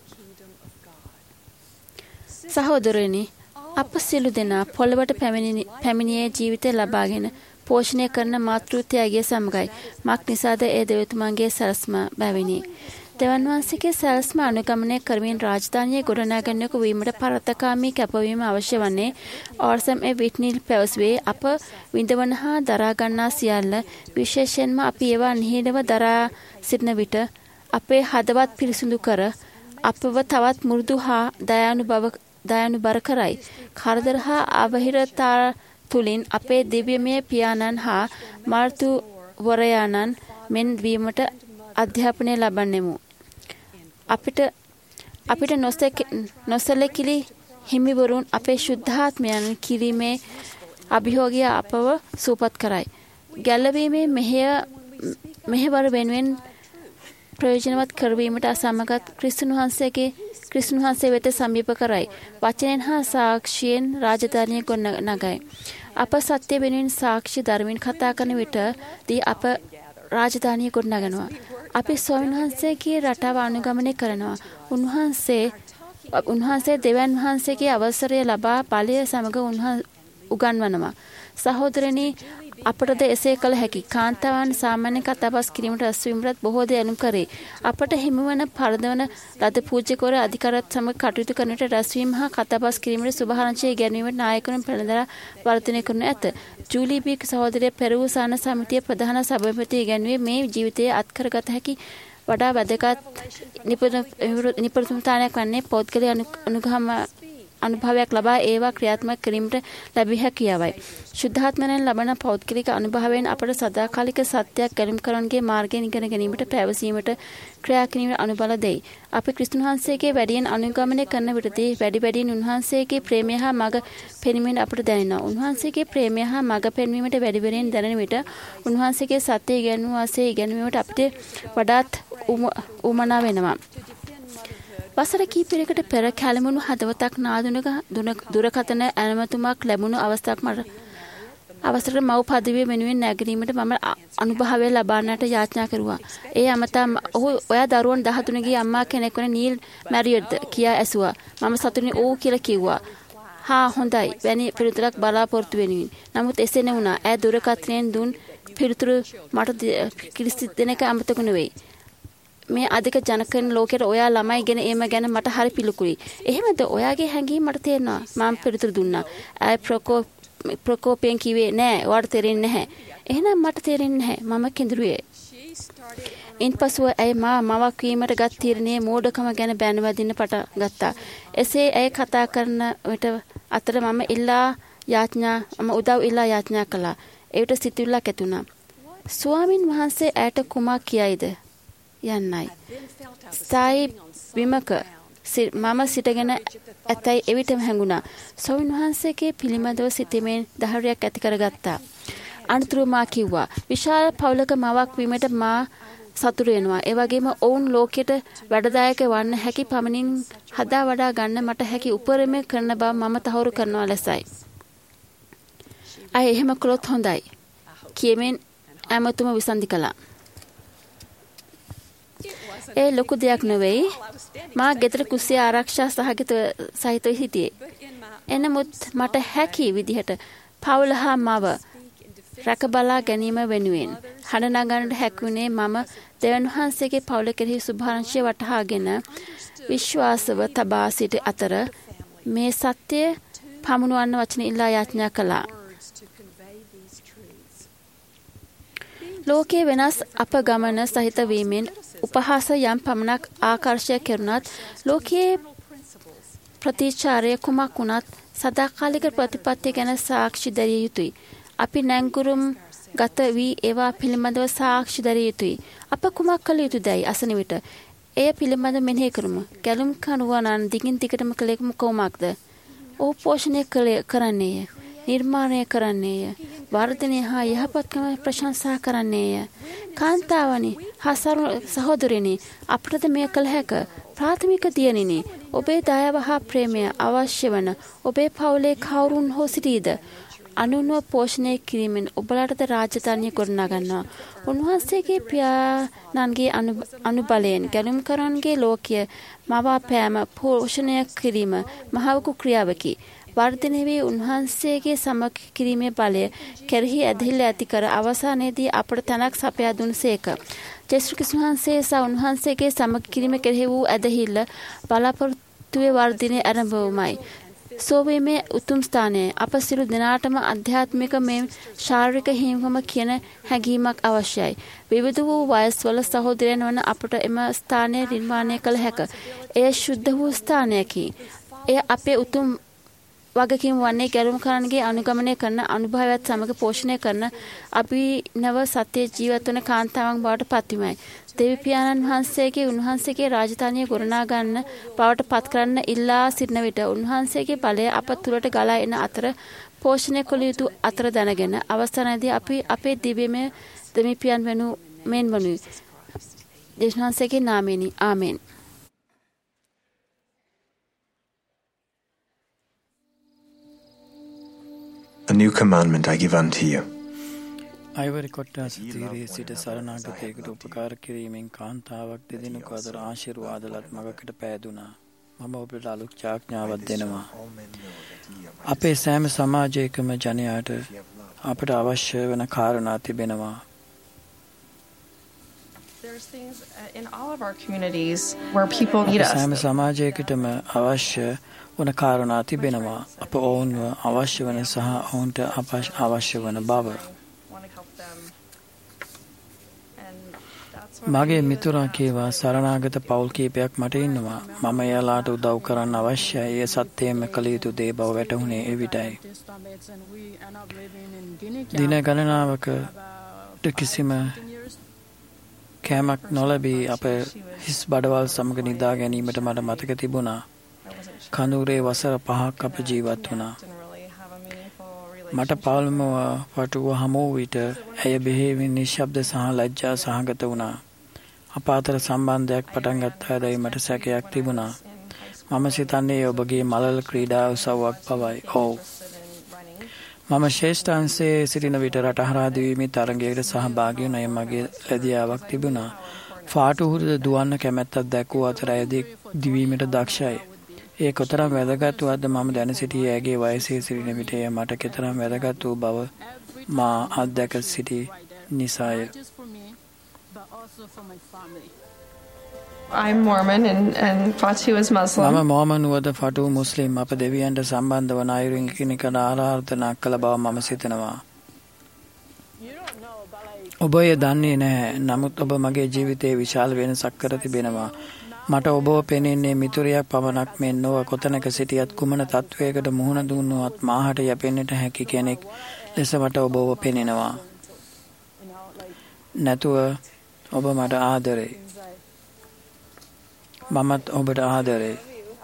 සහෝදරයනි, අප සියලු දෙනා පොළවට පැමිණියේ ජීවිතය ලබාගෙන පෝෂණය කරන මාතෘත්වයගේ සමගයි. මක් නිසාද ඒ දෙවිතුමන්ගේ සැලස්ම බැවිනි. දෙවන් වහන්සේගේ සැලස්ම අනුගමනය කරමින් රාජධානිය ගොඩනගන්නෙකු වීමට පරතකාමී කැපවීම අවශ්‍ය වන්නේ ඕර්සම් ඒ විට්නිල් පැවසුවේ අප විඳවන හා දරාගන්නා සියල්ල විශේෂයෙන්ම අපි ඒවා නිහඬව දරා සිටින විට අපේ හදවත් පිරිසිදු කර අපව තවත් මෘදු හා දයානුභව දයානුබර කරයි. කරදර හා අවහිරතා තුලින් අපේ දිව්‍යමය පියාණන් හා මාර්තු වරයාණන් මෙන් වීමට අධ්‍යාපනය ලබන්නෙමු. අපිට අපිට නොසලකිලි හිමිවරුන් අපේ ශුද්ධාත්මයන් කිරීමේ අභියෝගය අපව සූපත් කරයි. ගැලවීමේ මෙහෙය මෙහෙවර වෙනුවෙන් ප්‍රයෝජනවත් කරවීමට අසමගත් ක්‍රිස්තුන් වහන්සේගේ ක්‍රිස්තුන් වහන්සේ වෙත සමීප කරයි. වචනෙන් හා සාක්ෂියෙන් රාජධානිය ගොඩනගයි. අප සත්‍ය වෙනුවෙන් සාක්ෂි ධර්මයෙන් කතා කරන විටදී අප රාජධානිය ගොඩනගනවා. අපි ස්වාමීන් වහන්සේගේ රටාව අනුගමනය කරනවා. උන්වහන්සේ උන්වහන්සේ දෙවියන් වහන්සේගේ අවසරය ලබා බලය සමග උගන්වනවා. සහෝදරනි, අපටද එසේ කළ හැකි. කාන්තාවන් සාමාන්‍ය කතාබස් කිරීමට රැස්වීමට බොහෝ දේ අනුම් කරේ. අපට හිමිවන පරදවන ලද පූජ්‍යකවර අධිකාරත් සමග කටයුතු කරනට රැස්වීම හා කතාබස් කිරීමට සුභාරංචිය ඉගැන්වීමට නායකවරුන් පෙළඳලා වර්ධනය කරනු ඇත. ජූලි බී සහෝදරිය පෙරූ සාන සමිතිය ප්‍රධාන සභාපති ඉගැන්වීමේ මේ ජීවිතයේ අත්කරගත හැකි වඩා වැදගත් නිපුණතාවයක් වන්නේ පෞද්ගලික අනුගම අනුභවයක් ලබා ඒවා ක්‍රියාත්මක කිරීමට ලැබිය හැකියවයි. ශුද්ධාත්මයෙන් ලබන පෞද්ගලික අනුභවයෙන් අපට සදාකාලික සත්‍යයක් ගැනීම කරනගේ මාර්ගයෙන් ඉගෙන ගැනීමට පැවසීමට ක්‍රියා කිරීමට අනුබල දෙයි. අපි ක්‍රිස්තුන් වහන්සේගේ වැඩියෙන් අනුගමනය කරන විටදී වැඩි වැඩියෙන් උන්වහන්සේගේ ප්‍රේමය හා මඟ පෙන්වීමෙන් අපට දැනෙනවා. උන්වහන්සේගේ ප්‍රේමය හා මඟ පෙන්වීමට වැඩි වැඩියෙන් දැනෙන විට උන්වහන්සේගේ සත්‍ය ඉගෙනුම වාසේ ඉගෙනීමට අපිට වඩාත් උමනා වෙනවා. වසර කිහිපයකට පෙර කැලමුණු හදවතක් නාදුනක දුරකථන ඇනමතුමක් ලැබුණු අවස්ථාවක් මට අවසර මව් පදවිය වෙනුවෙන් නැගීමට මම අනුභවය ලබන්නට යාචනා කරුවා. ඒ අමතා ඔහු ඔයා දරුවන් දහතුනගේ අම්මා කෙනෙක් වන නීල් මැරියඩ්ද කියා ඇසුවා. මම සතුටින් ඕ කියලා කිව්වා. හා හොඳයි වැනි පිළිතුරක් බලාපොරොත්තු වෙනුවෙන්. නමුත් එසේ නෙවුණා. ඈ දුරකථනයෙන් දුන් පිළිතුරු මට කිරිස්ති දෙනක අමතක නෙවෙයි. මේ අධික ජනකන ලෝකෙට ඔයා ළමයි ගැන ඒම ගැන මට හරි පිළිකුලයි. එහෙමද? ඔයාගේ හැඟීම් මට තේරෙනවා. මම පිළිතුරු දුන්නා. ආයි ප්‍රකෝ ප්‍රකෝපෙන් කිව්වේ නෑ. ඔයාට තේරෙන්නේ නැහැ. එහෙනම් මට තේරෙන්නේ නැහැ. මම කිඳුරුවේ. ඉන්පසුව ඇය මා මවක් වීමට ගත් තීරණයේ මෝඩකම ගැන බැනවදින්න පටන් ගත්තා. එසේ ඇය කතා කරන විට අතර මම ඉල්ලා යාඥා මම උදව් ඉල්ලා යාඥා කළා. ඒකට සිතුවිල්ලක් ඇති වුණා. ස්වාමින් වහන්සේ ඇයට කුමක් කියයිද යන්නයි. සායි විමක මම සිටගෙන ඇතයි එවිටම හැඟුණා. ස්වාමීන් වහන්සේගේ පිළිමදව සිතීමෙන් දහරයක් ඇති කරගත්තා. අනතුරු මා කිව්වා විශාල පවුලක මවක් වීමට මා සතුටු වෙනවා. ඒ වගේම ඔවුන් ලෝකයට වැඩදායක වන්න හැකි පමණින් හදා වඩා ගන්න මට හැකි උපරිමය කරන බව මම තහවුරු කරනවා ලෙසයි. අය එහෙම කළොත් හොඳයි. කියමින් ඇමතුම විසන්ධි කළා. ඒ ලොකු දෙයක් නෙවෙයි. මා ගෙදර කුස්සිය ආරක්ෂා සහගත සහිතව හිටියේ. එනමුත් මට හැකි විදිහට පවුල හා මව රැකබලා ගැනීම වෙනුවෙන් හඬ නගන්නට හැකුනේ මම දෙවියන් වහන්සේගේ පවුල කෙරෙහි සුභාරංචිය වටහාගෙන විශ්වාසව තබා සිට අතර මේ සත්‍ය පමුණුවන්න වචන ඉල්ලා යාඥා කළා. ලෝකයේ වෙනස් අප ගමන සහිත වීමෙන් උපහාස යම් පමණක් ආකර්ෂය කෙරුණත් ලෝකයේ ප්‍රතිචාරය කුමක් වුණත් සදාකාලික ප්‍රතිපත්තිය ගැන සාක්ෂි දැරිය යුතුයි. අපි නැංගුරුම් ගත වී ඒවා පිළිබඳව සාක්ෂි දැරිය යුතුයි. අප කුමක් කළ යුතුදයි අසන විට එය පිළිබඳව මෙනෙහි කරමු. ගැලුම් කනුවනන් දිගින් දිගටම කළේ කොමක්ද? ඕ පෝෂණය කරන්නේය. නිර්මාණය කරන්නේය. වර්ධනය හා යහපත්කම ප්‍රශංසා කරන්නේය. කාන්තාවනි හා සහෝදරයනි අපටද මෙය කළ හැක. ප්‍රාථමික දියණිනි ඔබේ දයාව හා ප්‍රේමය අවශ්‍ය වන ඔබේ පවුලේ කවුරුන් හෝ සිටීද අනුන්ව පෝෂණය කිරීමෙන් ඔබලාටද රාජධානිය ගොඩනගන්නවා. උන්වහන්සේගේ පියාණන්ගේ අනුබලයෙන් ගැලුම්කරුවන්ගේ ලෝකය මවා පෑම පෝෂණය කිරීම මහවකු ක්‍රියාවකි. වර්ධනය වී උන්වහන්සේගේ සමග කිරීමේ බලය කෙරෙහි ඇදහිල්ල ඇති කර අවසානයේදී අපට තැනක් සපයා දුන්සේක. ජේසුස් වහන්සේ සහ උන්වහන්සේගේ සමග කිරීම කෙරෙහි වූ ඇදහිල්ල බලාපොරොත්තුවේ වර්ධනය ආරම්භවමයි. සෝවීමේ උතුම් ස්ථානයේ අප සියලු දෙනාටම ආධ්‍යාත්මික මේ ශාරීරික හිමිකම කියන හැඟීමක් අවශ්‍යයි. විවිධ වූ වයස්වල සහෝදරයන් වන අපට එම ස්ථානය නිර්මාණය කළ හැක. එය ශුද්ධ වූ ස්ථානයකි. එය අපේ උතුම් වගකීම් වන්නේ ගැලුම් කරන්නගේ අනුගමනය කරන අනුභවයත් සමග පෝෂණය කරන අභිනව සත්‍ය ජීවත් වන කාන්තාවන් බවට පත්වීමයි. දෙවි පියාණන් වහන්සේගේ උන්වහන්සේගේ රාජධානිය ගොඩනගා ගන්න බවට පත් කරන්න ඉල්ලා සිටින විට උන්වහන්සේගේ බලය අප තුළට ගලා එන අතර පෝෂණය කළ යුතු අතර දැනගෙන අවස්ථාවේදී අපි අපේ දිව්‍යමය දෙවිපියන් වෙනු මෙන් වනු දේශනාංශයේ නාමයෙන් ආමෙන්. A new commandment I give unto you. අයිවරි කොට්ටාස තීරයේ සිට සරණාගතයෙකුට උපකාර කිරීමෙන් කාන්තාවක් දෙදෙනෙකු අතර ආශිර්වාදලත් මගකට පෑදුනා. මම ඔබට අලුත් ආඥාවක් දෙනවා. අපේ සෑම සමාජයකම ජනයාට අපට අවශ්‍ය වන කාරණා තිබෙනවා. There's things in all of our communities where people need us. සෑම සමාජයකටම අවශ්‍ය වන කාරණා තිබෙනවා. අප ඔවුන්ව අවශ්‍ය වන සහ ඔවුන්ට අවශ්‍ය වන බව. මගේ මිතුරා කීවා සරණාගත පවුල් කීපයක් මට ඉන්නවා. මම එයාලාට උදව් කරන්න අවශ්‍යයි. ඒ සත්‍යයෙන්ම කළ යුතු දේ බව වැටහුණේ එවිටයි. දින ගණනාවකට කිසිම කෑමක් නොලැබී අප හිස් බඩවල් සමග නිදා ගැනීමට මට මතක තිබුණා. කඳුරේ වසර පහක් අප ජීවත් වුණා. මට පළමුව වටුව හමු විට ඇය බෙහෙවින් නිශ්ශබ්ද සහ ලැජ්ජා සහගත වුණා. අප අතර සම්බන්ධයක් පටන් ගත්තාදැයි මට සැකයක් තිබුණා. මම සිතන්නේ ඔබගේ මලල ක්‍රීඩා උසාවක් බවයි. ඔව්. මම ශ්‍රේෂ්ඨාංශයේ සිටින විට රටහරා දිවීමේ තරගයකට සහභාගී වුණා. මගේ ලැබියාවක් තිබුණා. ෆාටුහුරුද දුවන්න කැමැත්තක් දැක්වූ අතර ඇය දිවීමට දක්ෂයි. ඒ කොතරම් වැදගත් වුවද මම දැන සිටියේ ඇගේ වයසේ සිටින විට එය මට කෙතරම් වැදගත් වූ බව මා අත්දැක සිටි නිසාය. I'm Mormon and, and Fatu is Muslim. මම මොර්මන් වුවද ෆටු මුස්ලිම්. අප දෙවියන්ට සම්බන්ධ වන අයුරින් එකිනෙකට ආරාධනා කළ බව මම සිතනවා. ඔබ එය දන්නේ නැහැ. නමුත් ඔබ මගේ ජීවිතයේ විශාල වෙනසක් කර තිබෙනවා. මට ඔබව පෙනෙන්නේ මිතුරියක් පමණක් මෙන් නොව කොතැනක සිටියත් කුමන තත්වයකට මුහුණ දුන්නොත් මාහට යැපෙන්නට හැකි කෙනෙක් ලෙස මට ඔබව පෙනෙනවා. නැතුව ඔබ මට ආදරේ. මමත් ඔබට ආදරේ.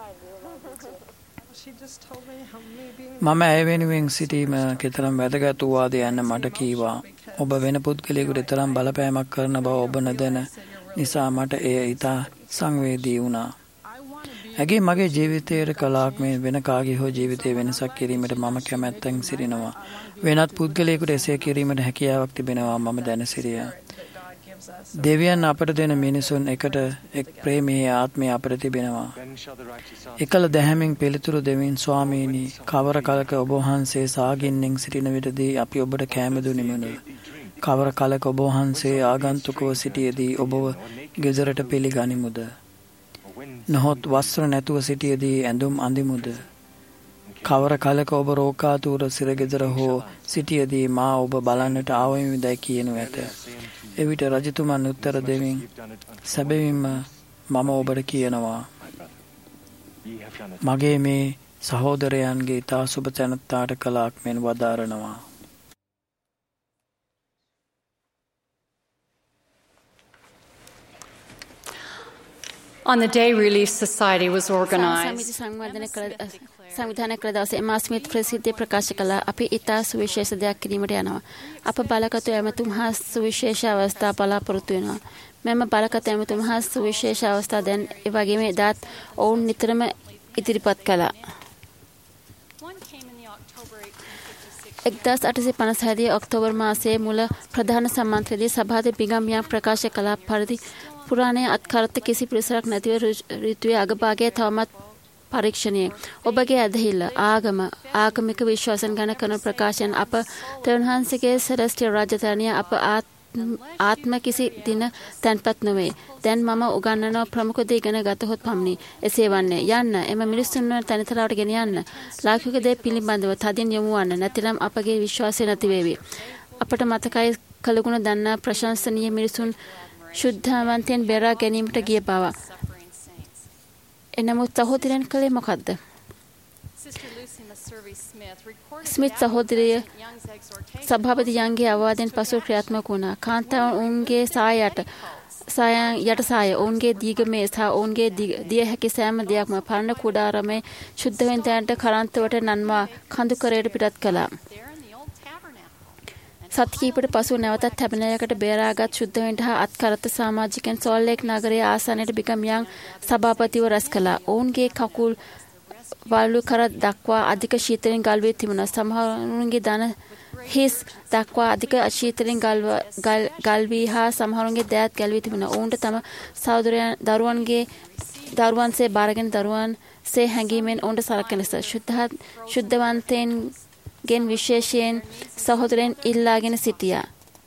මම ඇය වෙනුවෙන් සිටීම කෙතරම් වැදගත් වූවාද යන්න මට කීවා. ඔබ වෙන පුද්ගලයෙකුට තරම් බලපෑමක් කරන බව ඔබ නොදැන නිසා මට එය ඉතා සංවේදී වුණා. ඇගේ මගේ ජීවිතයට කලාක් මේ වෙන කාගේ හෝ ජීවිතයේ වෙනසක් කිරීමට මම කැමැත්තෙන් සිටිනවා. වෙනත් පුද්ගලයෙකුට එසේ කිරීමට හැකියාවක් තිබෙනවා මම දැන සිටියා. දෙවියන් අපට දෙන මිනිසුන් එකට එක් ප්‍රේමයේ ආත්මය අපට තිබෙනවා. එකල දැහැමින් පිළිතුරු දෙමින් ස්වාමීනි කවර කලක ඔබ වහන්සේ සාගින්නෙන් සිටින විටදී අපි ඔබට කෑම දුනිමුද? කවර කලක ඔබ වහන්සේ ආගන්තුකව සිටියේදී ඔබව ගෙදරට පිළිගනිමුද? නොහොත් වස්ත්‍ර නැතුව සිටියේදී ඇඳුම් අඳිමුද? කවර කලක ඔබ රෝකාතුර සිරගෙදර හෝ සිටියේදී මා ඔබ බලන්නට ආවෙමිදයි කියනු ඇත. එවිට රජතුමන් උත්තර දෙමින් සැබවින්ම මම ඔබට කියනවා මගේ මේ සහෝදරයන්ගේ ඉතා සුබ තැනැත්තාට කලාක් මෙන් වදාරනවා. On the day Relief Society was organized, සංවිධානය කළ දවසේ එමා ස්මිත් ප්‍රසිද්ධිය ප්‍රකාශ කළා. අපි ඉතා සුවිශේෂ දෙයක් කිරීමට යනවා. අප බලකතු ඇමතුම් හා සුවිශේෂ අවස්ථා බලාපොරොත්තු වෙනවා. මෙම බලකතු ඇමතුම් හා සුවිශේෂ අවස්ථා දැන් ඒ වගේම එදාත් ඔවුන් නිතරම ඉදිරිපත් කළා. එක්දාස් අටසිය පනස් හය ඔක්තෝබර් මාසයේ මුල ප්‍රධාන සම්මන්ත්‍රණයේදී සභාවේ බිගම්මියක් ප්‍රකාශ කළ පරිදි පුරාණයේ අත්කරත කිසි පිළිසරක් නැතිව ඍතුවේ අගභාගයේ තවමත් පරීක්ෂණයේ ඔබගේ ඇදහිල්ල ආගම ආගමික විශ්වාසන් ගැන කරන ප්‍රකාශන අප තෙවන්හන්සේගේ සෙලස්ටියල් රාජධානිය අප ආත්ම ආත්ම කිසි දින තැන්පත් නොවේ. දැන් මම උගන්වන ප්‍රමුඛ දේ ගැන ගතහොත් පමණි. එසේ වන්නේ යන්න එම මිනිස්සුන්ව තනිතරවට ගෙන යන්න. ලෞකික දේ පිළිබඳව තදින් යොමු වන්න. නැතිනම් අපගේ විශ්වාසය නැති වේවි. අපට මතකයි කලගුණ දන්නා ප්‍රශංසනීය මිනිසුන් ශුද්ධවන්තයන් බේරා ගැනීමට ගිය බව. එනමුත් සහෝදරයන් කලේ මොකද්ද? ස්මිත් සහෝදරිය සභාපති යන්ගේ අවවාදෙන් පසු ක්‍රියාත්මක වුණා. කාන්තාවන් ඔවුන්ගේ සායයට සායන් යට සාය ඔවුන්ගේ දීගමේ සහ ඔවුන්ගේ දිය හැකි සෑම දෙයක්ම පරණ කුඩාරමේ ශුද්ධවෙන්තයන්ට කරන්තවට නන්වා කඳු කරයට පිටත් කළා. සත් කීපට පසු නැවතත් හැබනයකට බේරාගත් ශුද්ධවෙන්ට හා අත්කරත සමාජිකයන් සෝල්ලේක් නගරයේ ආසන්නයට බිකම් යන් සභාපතිව රැස් කළා. ඔවුන්ගේ කකුල් වලු කර දක්වා අධික ශීතලෙන් ගල් වී තිබුණා. සමහරුන්ගේ දන හිස් දක්වා අධික ශීතලෙන් ගල් වී හා සමහරුන්ගේ දෑත් ගැල් වී තිබුණා. ඔවුන්ට තම සහෝදරයන් දරුවන්ගේ දරුවන්සේ බාරගෙන දරුවන්සේ හැඟීමෙන් ඔවුන්ට සලකන ලෙස ශුද්ධ ශුද්ධවන්තයන් ගෙන් විශේෂයෙන් සහෝදරයන් ඉල්ලාගෙන සිටියා.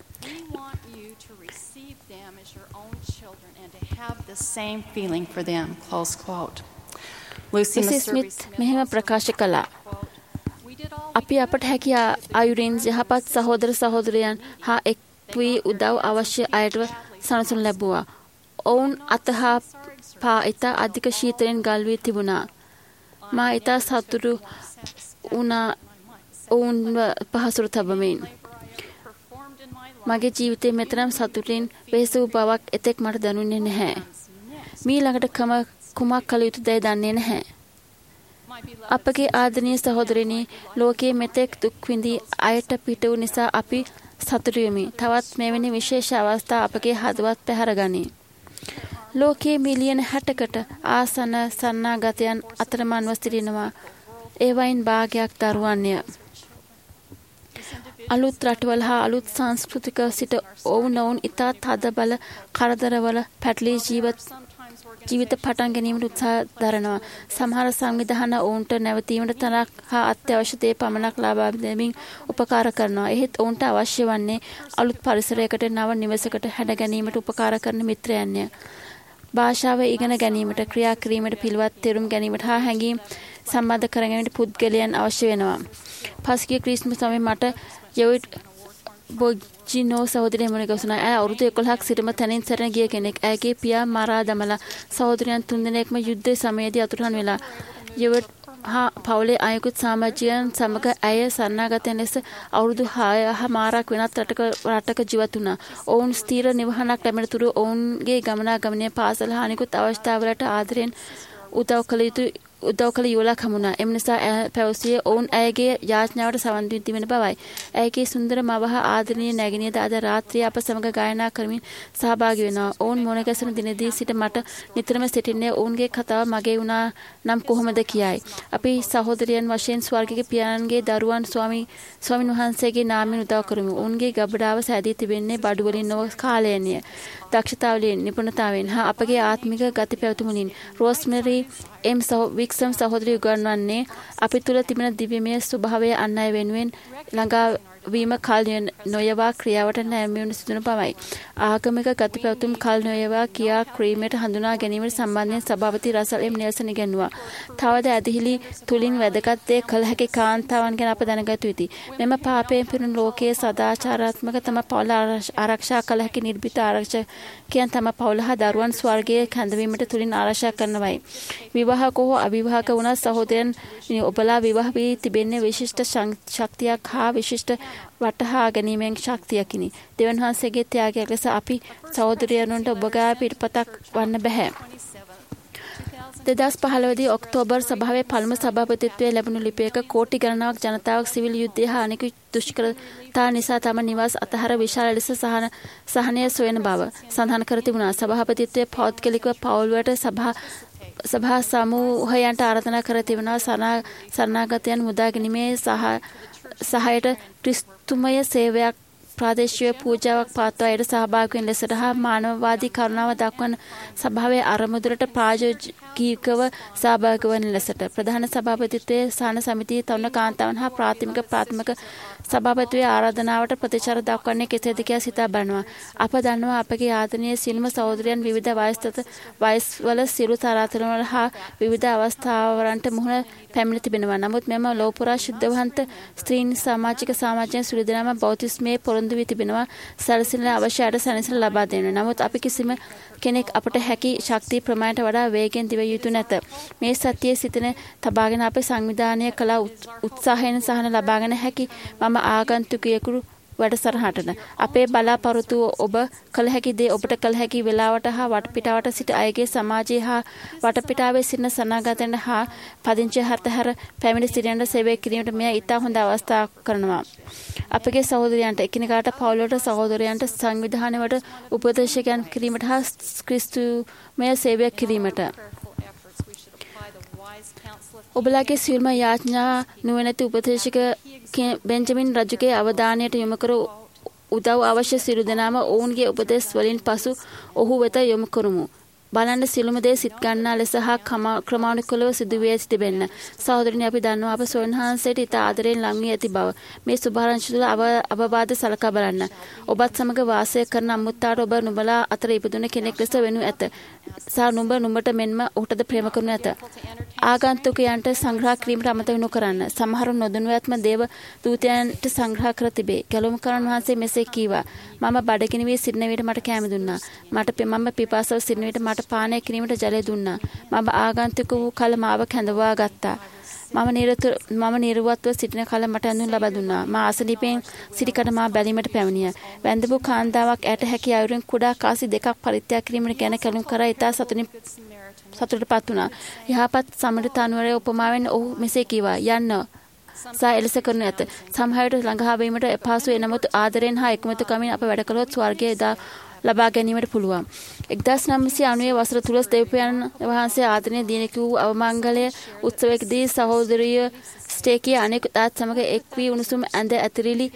ලූසි ස්මිත් මෙහෙම ප්‍රකාශ කළා. අපි අපට හැකි අයුරින් යහපත් සහෝදර සහෝදරයන් හා එක් වී උදව් අවශ්‍ය අයට සනසනු ලැබුවා. ඔවුන් අතහා පා ඉතා අධික ශීතලෙන් ගල් වී තිබුණා. මා ඉතා සතුටු වුණා ඔවුන්ව පහසුරු තබමින්. මගේ ජීවිතයේ මෙතරම් සතුටින් වෙහෙස වූ බවක් එතෙක් මට දැනුනේ නැහැ. මීළඟට කම කුමක් කළ යුතුදැයි දන්නේ නැහැ. අපගේ ආදරණීය සහෝදරනි, ලෝකයේ මෙතෙක් දුක් විඳි අයට පිට වූ නිසා අපි සතුටු වෙමි. තවත් මෙවැනි විශේෂ අවස්ථා අපගේ හදවත් පැහැරගනී. ලෝකයේ මිලියන හැටකට ආසන සන්නාගතයන් අතරමන්ව සිටිනවා. ඒවයින් භාගයක් දරුවන්ය. අලුත් රටවල හා අලුත් සංස්කෘතික සිට ඔවුනොවුන් ඉතා තද බල කරදරවල පැටලී ජීවත් ජීවිත පටන් ගැනීමට උත්සාහ දරනවා. සමහර සංවිධාන ඔවුන්ට නැවතීමට තරක් හා අත්‍යවශ්‍ය දේ පමණක් ලබා දෙමින් උපකාර කරනවා. එහෙත් ඔවුන්ට අවශ්‍ය වන්නේ අලුත් පරිසරයකට නව නිවසකට හැඩ ගැනීමට උපකාර කරන මිත්‍රයන්ය. භාෂාව ඉගෙන ගැනීමට, ක්‍රියා කිරීමට, පිළිවත් තේරුම් ගැනීමට හා හැඟීම් සම්බන්ධ කර ගැනීමට පුද්ගලයන් අවශ්‍ය වෙනවා. පසුගිය ක්‍රිස්මස් සමයේ මට යොයිට් බොජ්ජිනෝ සහෝදරය මුණ ගැසුණා. ඇය අවුරුදු එකොළහක් සිටම තැනින් සැරෙන ගිය කෙනෙක්. ඇයගේ පියා මරා දමලා සහෝදරයන් තුන්දෙනෙක්ම යුද්ධ සමයේදී අතුරුදහන් වෙලා. යොයිට් හා පවුලේ අයෙකුත් සමාජිකයන් සමග ඇය සන්නාගතයන් ලෙස අවුරුදු හමාරක් වෙනත් රටක රටක ජීවත් වුණා. ඔවුන් ස්ථීර නිවහනක් ලැබෙන තුරු ඔවුන්ගේ ගමනාගමනය, පාසල හා අනෙකුත් අවස්ථාවලට ආදරෙන් උදව් කළ යුතු උදව් කළ යුවලක් හමුණා. එම නිසා ඇය පැවසියේ ඔවුන් ඇයගේ යාඥාවට සවන් දී තිබෙන බවයි. ඇයගේ සුන්දර මව හා ආදරණීය නැගණියද අද රාත්‍රියේ අප සමග ගායනා කරමින් සහභාගී වෙනවා. ඔවුන් මුණ ගැසෙන දිනදී සිට මට නිතරම සිටින්නේ ඔවුන්ගේ කතාව මගේ වුණා නම් කොහොමද කියයි. අපි සහෝදරයන් වශයෙන් ස්වර්ගික පියාණන්ගේ දරුවන් ස්වාමි ස්වාමින් වහන්සේගේ නාමයෙන් උදව් කරමු. ඔවුන්ගේ ගබඩාව සෑදී තිබෙන්නේ බඩු වලින් නොව කාලයන්ය. දක්ෂතාවලින්, නිපුණතාවෙන් හා අපගේ ආත්මික ගති පැවතුමලින්. රෝස්මෙරි එම් වික්සම් සහෝදරිය උගන්වන්නේ අපි තුළ තිබෙන දිව්‍යමය ස්වභාවය අන් අය වෙනුවෙන් ළඟා වීම කල් නොයවා ක්‍රියාවට නැමෙන්න සිදුවන බවයි. ආගමික ගති පැවතුම් කල් නොයවා කියා ක්‍රීමට හඳුනා ගැනීමට සම්බන්ධයෙන් සභාපති රසල් එම් නෙල්සන් ඉගැන්වුවා. තවද ඇදහිලි තුලින් වැදගත් දේ කළ හැකි කාන්තාවන් ගැන අප දැනගත යුතුයි. මෙම පාපයෙන් පිරුණු ලෝකයේ සදාචාරාත්මක තම පවුල ආරක්ෂා කළ හැකි නිර්භීත ආරක්ෂකයන් තම පවුල හා දරුවන් ස්වර්ගයේ කැඳවීමට තුලින් ආරක්ෂා කරනවායි. විවාහක හෝ අවිවාහක වුණත් සහෝදරයන් ඔබලා විවාහ වී තිබෙන්නේ විශිෂ්ට ශක්තියක් හා විශිෂ්ට වටහා ගැනීමෙන් ශක්තියකිනි. දෙවන් වහන්සේගේ ත්‍යාගයක් ලෙස අපි සහෝදරයන්ට ඔබගා පිටපතක් වන්න බෑ. දෙදහස් පහළොව දී ඔක්තෝබර් සභාවේ පළමු සභාපතිත්වයේ ලැබුණු ලිපියක කෝටි ගණනාවක් ජනතාවක් සිවිල් යුද්ධය හා අනෙකුත් දුෂ්කරතා නිසා තම නිවාස අතහැර විශාල ලෙස සහන සහනය සොයන බව සඳහන් කර තිබුණා. සභාපතිත්වයේ පෞද්ගලිකව පවුල්වලට සභා සභා සමූහයන්ට ආරාධනා කර තිබෙනවා. සරණාගතයන් මුදා ගැනීමේ සහ සහයට ක්‍රිස්තුමය සේවයක් ප්‍රාදේශීය පූජාවක් පවත්වා ඒට සහභාගී වෙන ලෙසට හා මානවවාදී කරුණාව දක්වන සභාවේ අරමුදලට ප්‍රායෝගිකව සහභාගී වන ලෙසට ප්‍රධාන සභාපතිත්වයේ සාන සමිතියේ තරුණ කාන්තාවන් හා ප්‍රාථමික ප්‍රාථමික සභාපතිගේ ආරාධනාවට ප්‍රතිචාර දක්වන්නේ කෙසේද කියලා සිතා බලනවා. අප දන්නවා අපගේ ආදරණීය සියලුම සහෝදරයන් විවිධ වයස්ගත වයස්වල සිරු තරාතරවල හා විවිධ අවස්ථාවලට මුහුණ පැමිණ තිබෙනවා. නමුත් මෙම ලෝපුරා ශුද්ධවන්ත ස්ත්‍රීන් සමාජික සමාජයෙන් සුළු දෙනාම බෞතිස්මයේ පොරොන්දු වී තිබෙනවා. සැලසෙන අවශ්‍යයට සැනසෙන ලබා දෙන්න. නමුත් අපි කිසිම කෙනෙක් අපට හැකි ශක්ති ප්‍රමාණයට වඩා වේගෙන් දිව යුතු නැත. මේ සත්‍යයේ සිටින තබාගෙන අපේ සංවිධානය කළ උත්සාහයෙන් සහන ලබාගෙන හැකි මම ආගන්තුකයෙකු වැඩසටහනට අපේ බලාපොරොත්තු ඔබ කළ හැකි දේ ඔබට කළ හැකි වෙලාවට හා වටපිටාවට සිට අයගේ සමාජයේ හා වටපිටාවේ සිටින සනාගතයන් හා පදිංචි හතර පැමිණි සිටින සේවය කිරීමට මෙය ඉතා හොඳ අවස්ථාවක් කරනවා. අපගේ සහෝදරයන්ට එකිනෙකාට පවුලට සහෝදරයන්ට සංවිධානයට උපදේශකයන් කිරීමට හා ක්‍රිස්තුමය සේවය කිරීමට ඔබලාගේ සියලුම යාඥා නුවණැති උපදේශක බෙන්ජමින් රජුගේ අවධානයට යොමු කර උදව් අවශ්‍ය සියලු දෙනාම ඔවුන්ගේ උපදෙස් වලින් පසු ඔහු වෙත යොමු කරමු. බලන්න සියලුම දේ සිත් ගන්නා ලෙස හා ක්‍රමානුකූලව සිදුවේ තිබෙන්න. සහෝදරනි අපි දන්නවා අප සොයන්හන්සේට ඉතා ආදරයෙන් ලං වී ඇති බව. මේ සුභාරංචි තුළ අවවාද සලකා බලන්න. ඔබත් සමග වාසය කරන අමුත්තාට ඔබ නුඹලා අතර ඉපදුන කෙනෙක් ලෙස වෙනු ඇත. සා නුඹ නුඹට මෙන්ම ඔහුටද ප්‍රේම කරනු ඇත. ආගන්තුකයන්ට සංග්‍රහ කිරීමට අමතක නොකරන්න. සමහර නොදැනුවත්ම දේව දූතයන්ට සංග්‍රහ කර තිබේ. ගැලුම්කරන් වහන්සේ මෙසේ කීවා. මම බඩගිනි වී සිටින විට මට කෑම දුන්නා. මට මම පිපාසව සිටින විට මට පානය කිරීමට ජලය දුන්නා. මම ආගන්තුක වූ කල මාව කැඳවා ගත්තා. මම නිරත මම නිර්වත්ව සිටින කල මට ඇඳුම් ලබා දුන්නා. මා අසනීපෙන් සිටිකට මා බැලීමට පැමිණියා. වැඳපු කාන්තාවක් ඇට හැකි අයුරින් කුඩා කාසි දෙකක් පරිත්‍යාග කිරීමට ගැන කැලුම් කරා ඉතා සතුටින් සතුටටපත් වුණා. යහපත් සමරිතානුවරේ උපමාවෙන් ඔහු මෙසේ කීවා. යන්න සා එලෙස කරනු ඇත. සමහරවිට ළඟා වීමට අපහසු වෙන නමුත් ආදරයෙන් හා එකමුතුකමින් අප වැඩ කළොත් ස්වර්ගය එදා ලබා ගැනීමට පුළුවන්. එක්දාස් නවසිය අනූ වසර තුල දෙවියන් වහන්සේ ආදරණීය දිනක වූ අවමංගලය උත්සවයකදී සහෝදරිය ස්ටේකී අනෙක් තාත් සමග එක් වී උණුසුම් ඇඳ ඇතිරිලි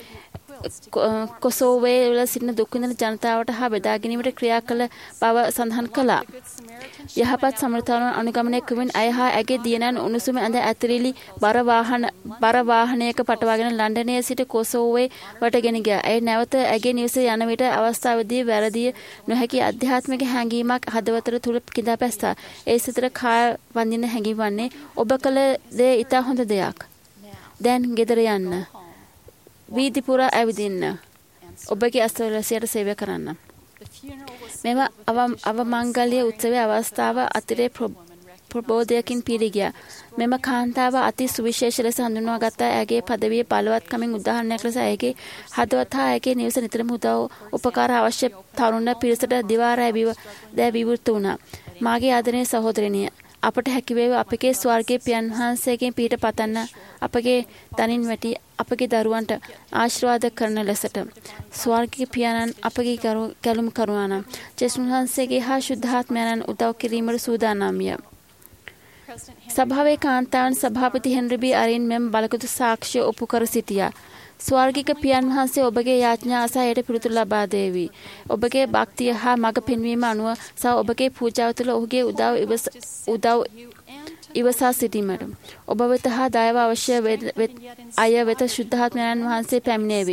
කොසෝවේ වල සිටින දුක් විඳින ජනතාවට හා බෙදා ගැනීමට ක්‍රියා කළ බව සඳහන් කළා. යහපත් සමෘතාවන අනුගමනය කරමින් අය හා ඇගේ දියණන් උණුසුම ඇඳ ඇතිරිලි බර වාහන බර වාහනයක පටවාගෙන ලන්ඩනයේ සිට කොසෝවේ වට ගෙන ගියා. ඇය නැවත ඇගේ නිවසේ යන විට අවස්ථාවේදී වැරදිය නොහැකි ආධ්‍යාත්මික හැඟීමක් හදවතට තුල කිඳා පැස්සා. ඒ සිතට කාය වඳින හැඟීවන්නේ ඔබ කළ දේ ඉතා හොඳ දෙයක්. දැන් ගෙදර යන්න. වීදි පුරා ඇවිදින්න. ඔබගේ අස්වැසියට සේවය කරන්න. මෙම අවමංගල්‍ය උත්සවයේ අවස්ථාව අතිරේ ප්‍රබෝධයකින් පිරී ගියා. මෙම කාන්තාව අති සුවිශේෂ ලෙස හඳුන්වාගත් ඇගේ පදවිය බලවත්කමින් උදාහරණයක් ලෙස ඇගේ හදවත හා ඇගේ නිවස නිතරම උදව් උපකාර අවශ්‍ය තරුණ පිරිසට දිවාරෑ දැ විවෘත වුණා. මාගේ ආදරණීය සහෝදරනිය අපට හැකි වේව අපගේ ස්වර්ගයේ පියන් වහන්සේගෙන් පිට පතන්න අපගේ තනින් වැටි අපගේ දරුවන්ට ආශිර්වාද කරන ලෙසට ස්වර්ගීය පියාණන් අපගේ කැලුම් කරුවානම් ජේසුස් වහන්සේගේ හා ශුද්ධාත්මයන්න් උදව් කිරීමට සූදානම්ය. සභාවේ කාන්තාවන් සභාපති හෙන්රි බී අරින් මෙම බලකතු සාක්ෂිය ඔප්පු කර සිටියා. ස්වර්ගික පියන් වහන්සේ ඔබගේ යාඥා අසා එයට පිළිතුරු ලබා දේවි. ඔබගේ භක්තිය හා මඟ පෙන්වීම අනුව සහ ඔබගේ පූජාව තුළ ඔහුගේ උදව් උදව් ඉවසා සිටීමට ඔබ වෙත හා දයව අවශ්‍ය අය වෙත ශුද්ධාත්මයන් වහන්සේ පැමිණේවි.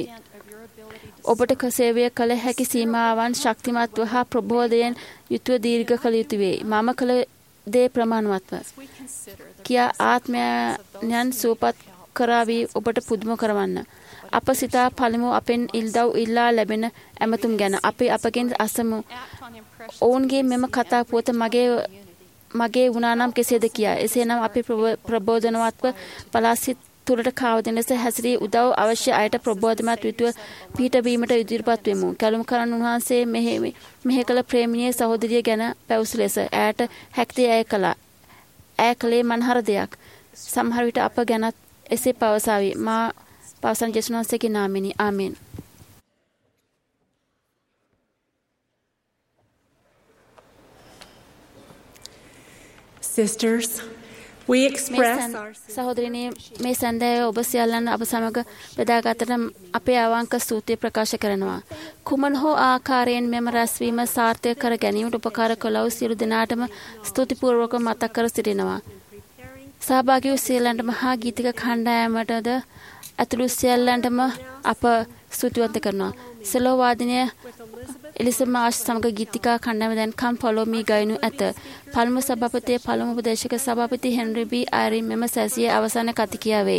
ඔබට සේවය කළ හැකි සීමාවන් ශක්තිමත්ව හා ප්‍රබෝධයෙන් යුතුව දීර්ඝ කළ යුතු වේ. මම කළ දේ ප්‍රමාණවත්ව කියා ආත්මයන් සුවපත් කරාවි ඔබට පුදුම කරවන්න. අප සිතා පළමු අපෙන් ඉල්දව් ඉල්ලා ලැබෙන ඇමතුම් ගැන අපි අපගෙන් අසමු. ඔවුන්ගේ මෙම කතා පුවත මගේ මගේ වුණානම් කෙසේද කියා. එසේනම් අපි ප්‍රබෝධනවත්ව පලාසිත් තුළට කාවදෙන ලෙස හැසිරී උදව් අවශ්‍ය අයට ප්‍රබෝධමත් යුතුව පිහිටවීමට ඉදිරිපත් වෙමු. කැලුම් කරන් උන්වහන්සේ මෙහි මෙහි කළ ප්‍රේමිණිය සහෝදරිය ගැන පැවසු ලෙස ඈට හැක්තේ ඇය කළා. ඇය කළේ මන්හර දෙයක්. සමහර විට අප ගැනත් එසේ පවසාවි. මා පවසන ජේසුස් වහන්සේගේ නාමයෙන් ආමෙන්. Sisters, We express our සහෝදරනි මේ සඳහා ඔබ සියල්ලන් අප සමග බෙදාගත්තට අපේ අවංක ස්තුතිය ප්‍රකාශ කරනවා. කුමන හෝ ආකාරයෙන් මෙම රැස්වීම සාර්ථක කර ගැනීමට උපකාර කළ වූ සියලු දෙනාටම ස්තුතිපූර්වක මතක් කර සිටිනවා. සහභාගී වූ සියල්ලන්ට මහා ගීතික කණ්ඩායමටද ඇතුළු සියල්ලන්ටම අප ස්තුතිවන්ත කරනවා. සෙලෝ වාදනය එලිසමාෂ් සමග ගීතිකා කණ්ඩායම දැන් Come Follow Me ගයනු ඇත. පළමු සභාපතියේ පළමු උපදේශක සභාපති හෙන්රි බී ආයරින් මෙම සැසියේ අවසාන කතිකියා වේ.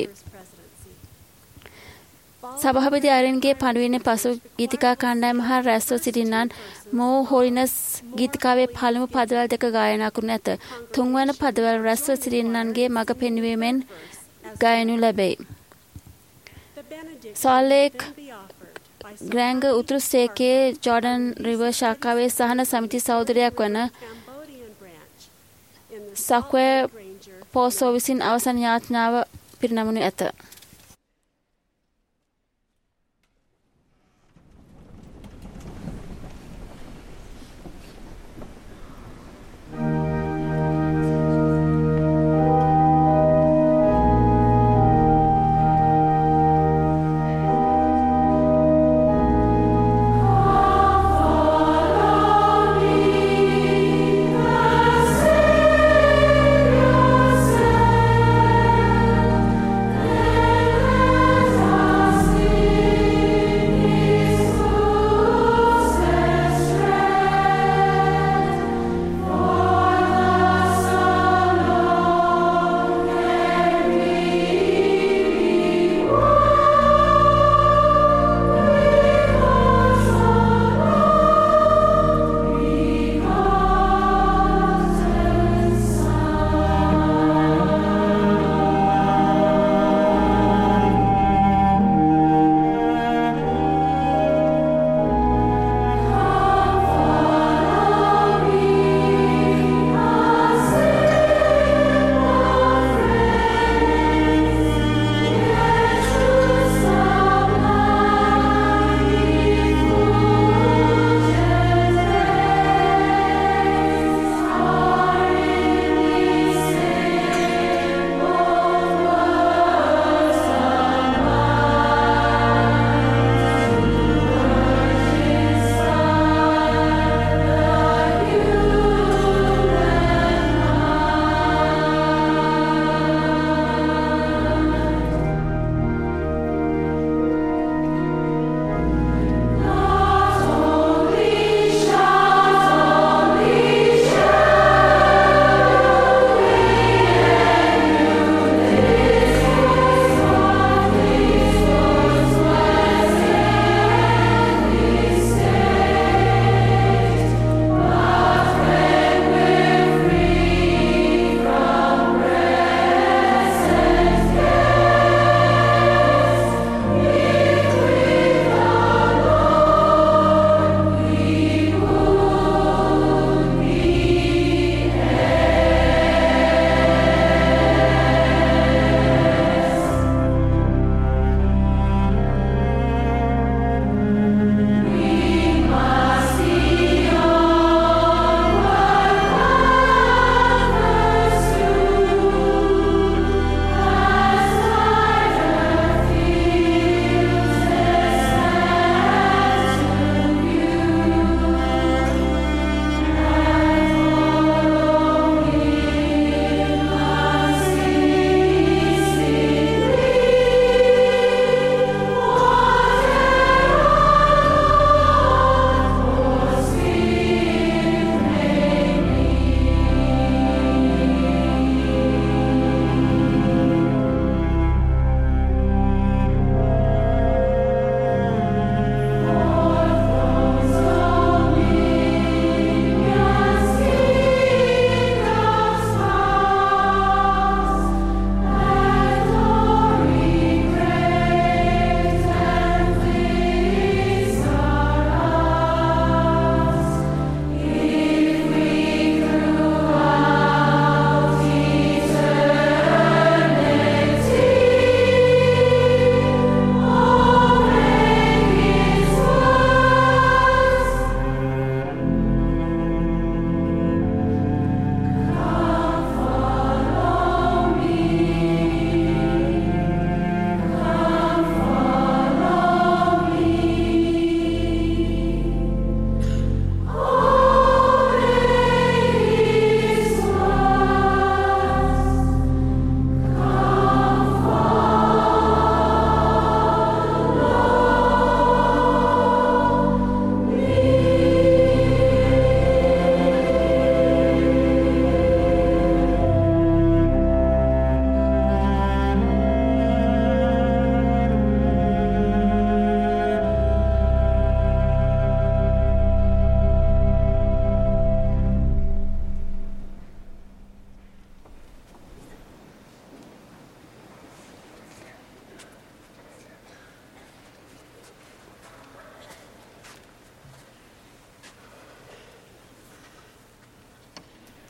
සභාපති ආයරින්ගේ පණුවෙන පසු ගීතිකා කණ්ඩායම හා රැස්ව සිටින්නන් මෝ හොලිනස් ගීතිකාවේ පළමු පදවල දෙක ගායනා කරනු ඇත. තුන්වන පදවල රැස්ව සිටින්නන්ගේ මඟ පෙන්වීමෙන් ගායනු ලැබේ. සාලේක් ග්‍රෑන්ග උතුරු සේකේ ජෝඩන් රිවර් ශාඛාවේ සහන සමිති සහෝදරයක් වන සක්වැ පෝසෝ විසින් අවසන් යාඥාව පිරිනමනු ඇත. Yeah.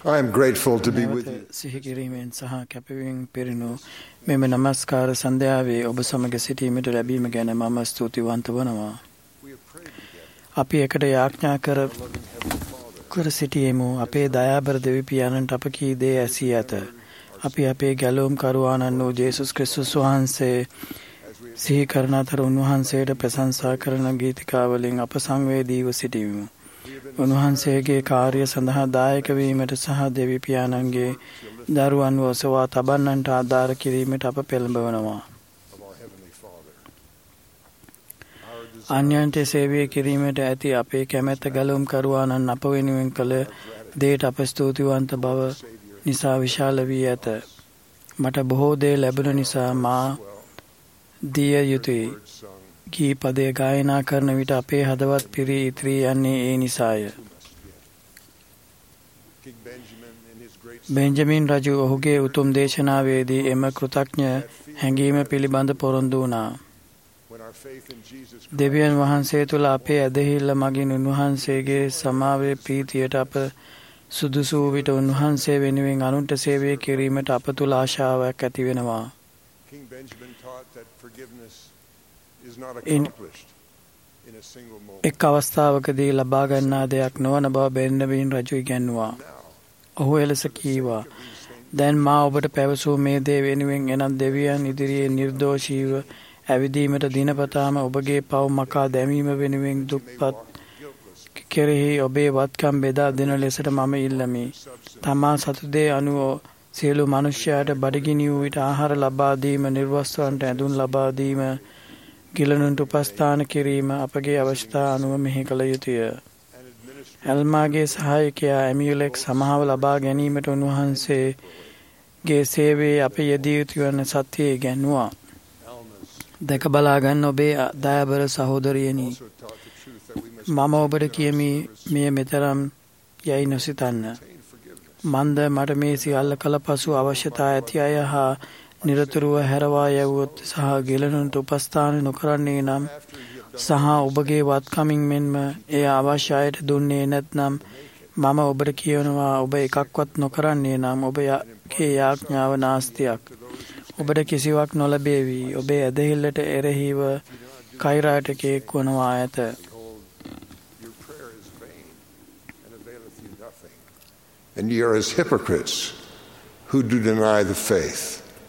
I am grateful to be with you. සිහි කිරීමෙන් සහ කැපවීමෙන් පිරුණු මෙම නමස්කාර සන්ධ්‍යාවේ ඔබ සමග සිටීමට ලැබීම ගැන මම ස්තුතිවන්ත වනවා. අපි එකට යාඥා කර කර සිටියෙමු. අපේ දයාබර දෙවි පියාණන්ට අප කී දේ ඇසී ඇත. අපි අපේ ගැලවුම් කරුවාණන් වූ ජේසුස් ක්‍රිස්තුස් වහන්සේ සිහි කරන අතර උන්වහන්සේට ප්‍රශංසා කරන ගීතිකාවලින් අප සංවේදීව සිටිමු. උන්වහන්සේගේ කාර්ය සඳහා දායක වීමට සහ දෙවි පියාණන්ගේ දරුවන්ව ඔසවා තබන්නන්ට ආධාර කිරීමට අප පෙළඹවනවා. අන්‍යයන්ට සේවය කිරීමට ඇති අපේ කැමැත්ත ගැලවුම් කරුවාණන් අප වෙනුවෙන් කළ දේට අප ස්තුතිවන්ත බව නිසා විශාල වී ඇත. මට බොහෝ දේ ලැබුණ නිසා මා දිය යුතුයි. ගී පදය ගායනා කරන විට අපේ හදවත් පිරී ඉතිරී යන්නේ ඒ නිසාය. බෙන්ජමින් රජු ඔහුගේ උතුම් දේශනාවේදී එම කෘතඥ හැඟීම පිළිබඳ පොරොන්දු වුණා. දෙවියන් වහන්සේ තුළ අපේ ඇදහිල්ල මගින් උන්වහන්සේගේ සමාවේ ප්‍රීතියට අප සුදුසු විට උන්වහන්සේ වෙනුවෙන් අනුන්ට සේවය කිරීමට අප තුළ ආශාවක් ඇති වෙනවා. එක් අවස්ථාවකදී ලබා ගන්නා දෙයක් නොවන බව බෙන්ජමින් රජු ඉගැන්වුවා. ඔහු එලෙස කීවා, දැන් මා ඔබට පැවසූ මේ දේ වෙනුවෙන් එනම් දෙවියන් ඉදිරියේ නිර්දෝෂීව ඇවිදීමට දිනපතාම ඔබගේ පව් මකා දැමීම වෙනුවෙන් දුක්පත් කෙරෙහි ඔබේ වත්කම් බෙදා දෙන ලෙසට මම ඉල්ලමි. තමා සතුදේ අනුව සියලු මනුෂ්‍යයාට බඩගිනි වූ විට ආහාර ලබා දීම, නිර්වස්ත්‍රවන්ට ඇඳුම් ලබා දීම, ගිලනුන්ට උපස්ථාන කිරීම අපගේ අවශ්‍යතා අනුව මෙහි කළ යුතුය. ඇල්මාගේ සහායකයා ඇමියුලෙක් සමාව ලබා ගැනීමට උන්වහන්සේගේ සේවයේ අප යෙදිය යුතු වන සත්‍යය ඉගැන්වුවා. දැක බලාගන්න ඔබේ දයාබර සහෝදරියනි. මම ඔබට කියමි මෙය මෙතරම් යැයි නොසිතන්න. මන්ද මට මේ සියල්ල කළ පසු අවශ්‍යතා ඇති අය හා නිරතුරුව හැරවා යැවුවොත් සහ ගිලනුන්ට උපස්ථාන නොකරන්නේ නම් සහ ඔබගේ වත්කමින් මෙන්ම එය අවශ්‍ය අයට දුන්නේ නැත්නම් මම ඔබට කියනවා ඔබ එකක්වත් නොකරන්නේ නම් ඔබගේ යාඥාව නාස්තියක්. ඔබට කිසිවක් නොලැබේවි. ඔබේ ඇදහිල්ලට එරෙහිව කෛරාටකයෙක් වනවා ඇත. And ye are as hypocrites who do deny the faith.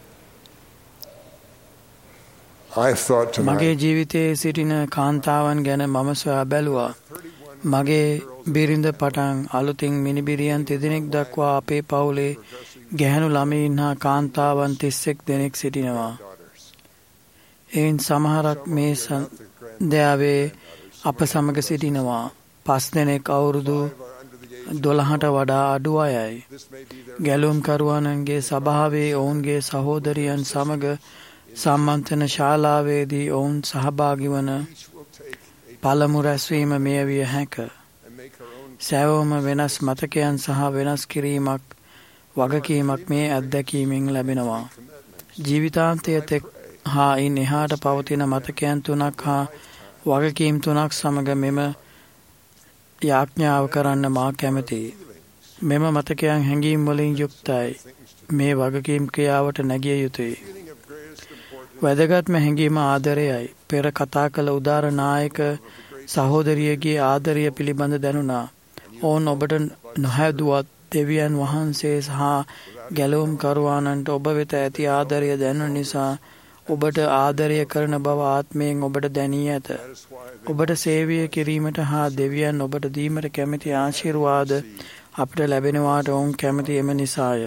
I thought to මගේ ජීවිතයේ සිටින කාන්තාවන් ගැන මම සොයා බැලුවා. මගේ බිරිඳ පටන් අලුතින් මිනිබිරියන් තිදෙනෙක් දක්වා අපේ පවුලේ ගැහැණු ළමයින් හා කාන්තාවන් තිස්සෙක් දෙනෙක් සිටිනවා. එයින් සමහරක් මේ සන්ධ්‍යාවේ අප සමග සිටිනවා. පස් දෙනෙක් අවුරුදු දොළහට වඩා අඩු අයයි. ගැලුම් කරුවන්ගේ සභාවේ ඔවුන්ගේ සහෝදරියන් සමග සම්මන්ත්‍රණ ශාලාවේදී ඔවුන් සහභාගි වන පළමු රැස්වීම මෙය විය හැක. සෑවොම වෙනස් මතකයන් සහ වෙනස් කිරීමක් වගකීමක් මේ අත්දැකීමෙන් ලැබෙනවා. ජීවිතාන්තය තෙක් හා ඉන් එහාට පවතින මතකයන් තුනක් හා වගකීම් තුනක් සමග මෙම යාඥාව කරන්න මා කැමතියි. මෙම මතකයන් හැඟීම් වලින් යුක්තයි. මේ වගකීම් ක්‍රියාවට නැගිය යුතුයි. වැදගත්ම හැඟීම ආදරයයි. පෙර කතා කළ උදාර නායක සහෝදරියගේ ආදරය පිළිබඳ දැනුණා. ඔවුන් ඔබට නොහැදුවත් දෙවියන් වහන්සේ සහ ගැලවුම් කරුවාණන්ට ඔබ වෙත ඇති ආදරය දැනුන නිසා ඔබට ආදරය කරන බව ආත්මයෙන් ඔබට දැනී ඇත. ඔබට සේවය කිරීමට හා දෙවියන් ඔබට දීමට කැමති ආශිර්වාද අපට ලැබෙනවාට ඔවුන් කැමති එම නිසාය.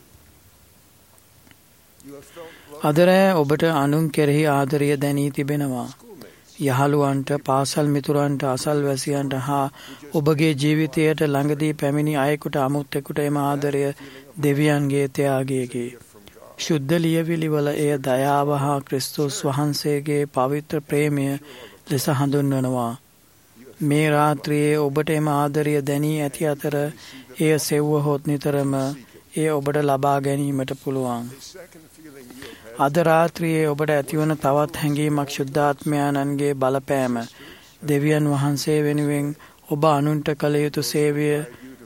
අදරෑ ඔබට අනුන් කෙරෙහි ආදරය දැනී තිබෙනවා. යහළුවන්ට, පාසල් මිතුරන්ට, අසල්වැසියන්ට හා ඔබගේ ජීවිතයට ළඟදී පැමිණි අයෙකුට අමුත්තෙකුට එම ආදරය දෙවියන්ගේ ත්‍යාගයකි. ශුද්ධ ලියවිලිවල එය දයාව හා ක්‍රිස්තුස් වහන්සේගේ පවිත්‍ර ප්‍රේමය ලෙස හඳුන්වනවා. මේ රාත්‍රියේ ඔබට එම ආදරය දැනී ඇති අතර එය සෙව්වහොත් නිතරම එය ඔබට ලබා ගැනීමට පුළුවන්. අද රාත්‍රියේ ඔබට ඇතිවන තවත් හැඟීමක් ශුද්ධාත්මයාණන්ගේ බලපෑම. දෙවියන් වහන්සේ වෙනුවෙන් ඔබ අනුන්ට කළ යුතු සේවය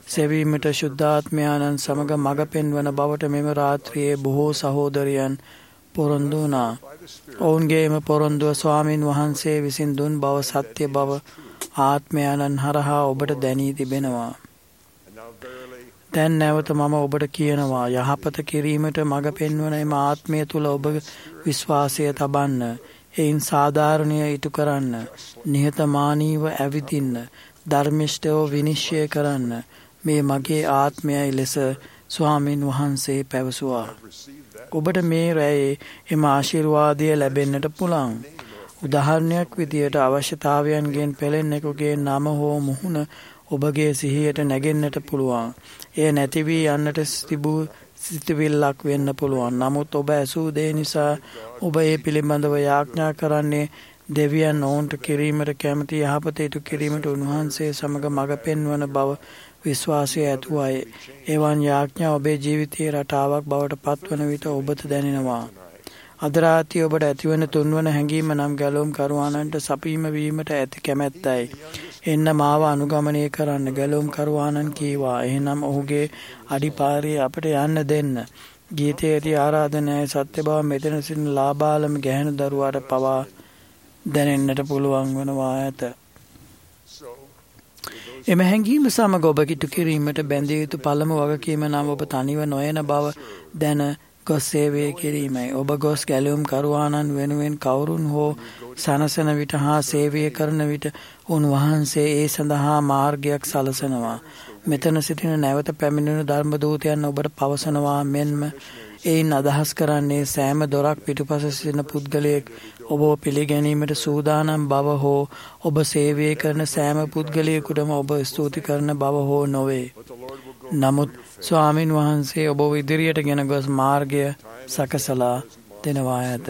සෙවීමට ශුද්ධාත්මයාණන් සමග මඟ පෙන්වන බවට මෙම රාත්‍රියේ බොහෝ සහෝදරයන් පොරොන්දු වුණා. ඔවුන්ගේම පොරොන්දුව ස්වාමින් වහන්සේ විසින් දුන් බව සත්‍ය බව ආත්මයාණන් හරහා ඔබට දැනී තිබෙනවා. දැන් නැවත මම ඔබට කියනවා යහපත කිරීමට මඟ පෙන්වන එම ආත්මය තුළ ඔබ විශ්වාසය තබන්න. එයින් සාධාරණය ඉටු කරන්න. නිහතමානීව ඇවිදින්න. ධර්මිෂ්ඨව විනිශ්චය කරන්න. මේ මගේ ආත්මයයි ලෙස ස්වාමින් වහන්සේ පැවසුවා. ඔබට මේ රැයේ එම ආශිර්වාදය ලැබෙන්නට පුළුවන්. උදාහරණයක් විදියට අවශ්‍යතාවයන්ගෙන් පෙළෙන්නෙකුගේ නම හෝ මුහුණ ඔබගේ සිහියට නැගෙන්නට පුළුවන්. එය නැති වී යන්නට තිබූ සිතුවිල්ලක් වෙන්න පුළුවන්. නමුත් ඔබ ඇසූ දේ නිසා ඔබ ඒ පිළිබඳව යාඥා කරන්නේ දෙවියන් ඔවුන්ට කිරීමට කැමති යහපත ඉටු කිරීමට උන්වහන්සේ සමග මඟ පෙන්වන බව විශ්වාසය ඇතුව අය. එවන් යාඥා ඔබේ ජීවිතයේ රටාවක් බවට පත්වන විට ඔබට දැනෙනවා. අද රාත්‍රියේ ඔබට ඇතිවන තුන්වන හැඟීම නම් ගැලවුම් කරුවානන්ට සපීම වීමට ඇති කැමැත්තයි. එන්න මාව අනුගමනය කරන්න ගැලවුම් කරුවානන් කීවා. එහෙනම් ඔහුගේ අඩිපාරේ අපට යන්න දෙන්න. ගීතයේ ඇති ආරාධනයයි සත්‍ය බව මෙතන සිටින ලාබාලම ගැහැණු දරුවාට පවා දැනෙන්නට පුළුවන් වෙනවා ඇත. එම හැඟීම සමග ඔබ කිටු කිරීමට බැඳිය යුතු පළමු වගකීම නම් ඔබ තනිව නොයන බව දැන ගොස් සේවය කිරීමයි. ඔබ ගොස් ගැලවුම් කරුවානන් වෙනුවෙන් කවුරුන් හෝ සනසන විට හා සේවය කරන විට උන්වහන්සේ ඒ සඳහා මාර්ගයක් සලසනවා. මෙතන සිටින නැවත පැමිණෙන ධර්ම දූතයන් ඔබට පවසනවා මෙන්ම එයින් අදහස් කරන්නේ සෑම දොරක් පිටුපස සිටින පුද්ගලයෙක් ඔබ පිළිගැනීමට සූදානම් බව හෝ ඔබ සේවය කරන සෑම පුද්ගලයෙකුටම ඔබ ස්තුති කරන බව හෝ නොවේ. නමුත් ස්වාමින් වහන්සේ ඔබ ඉදිරියට ගෙන ගොස් මාර්ගය සකසලා දෙනවා ඇත.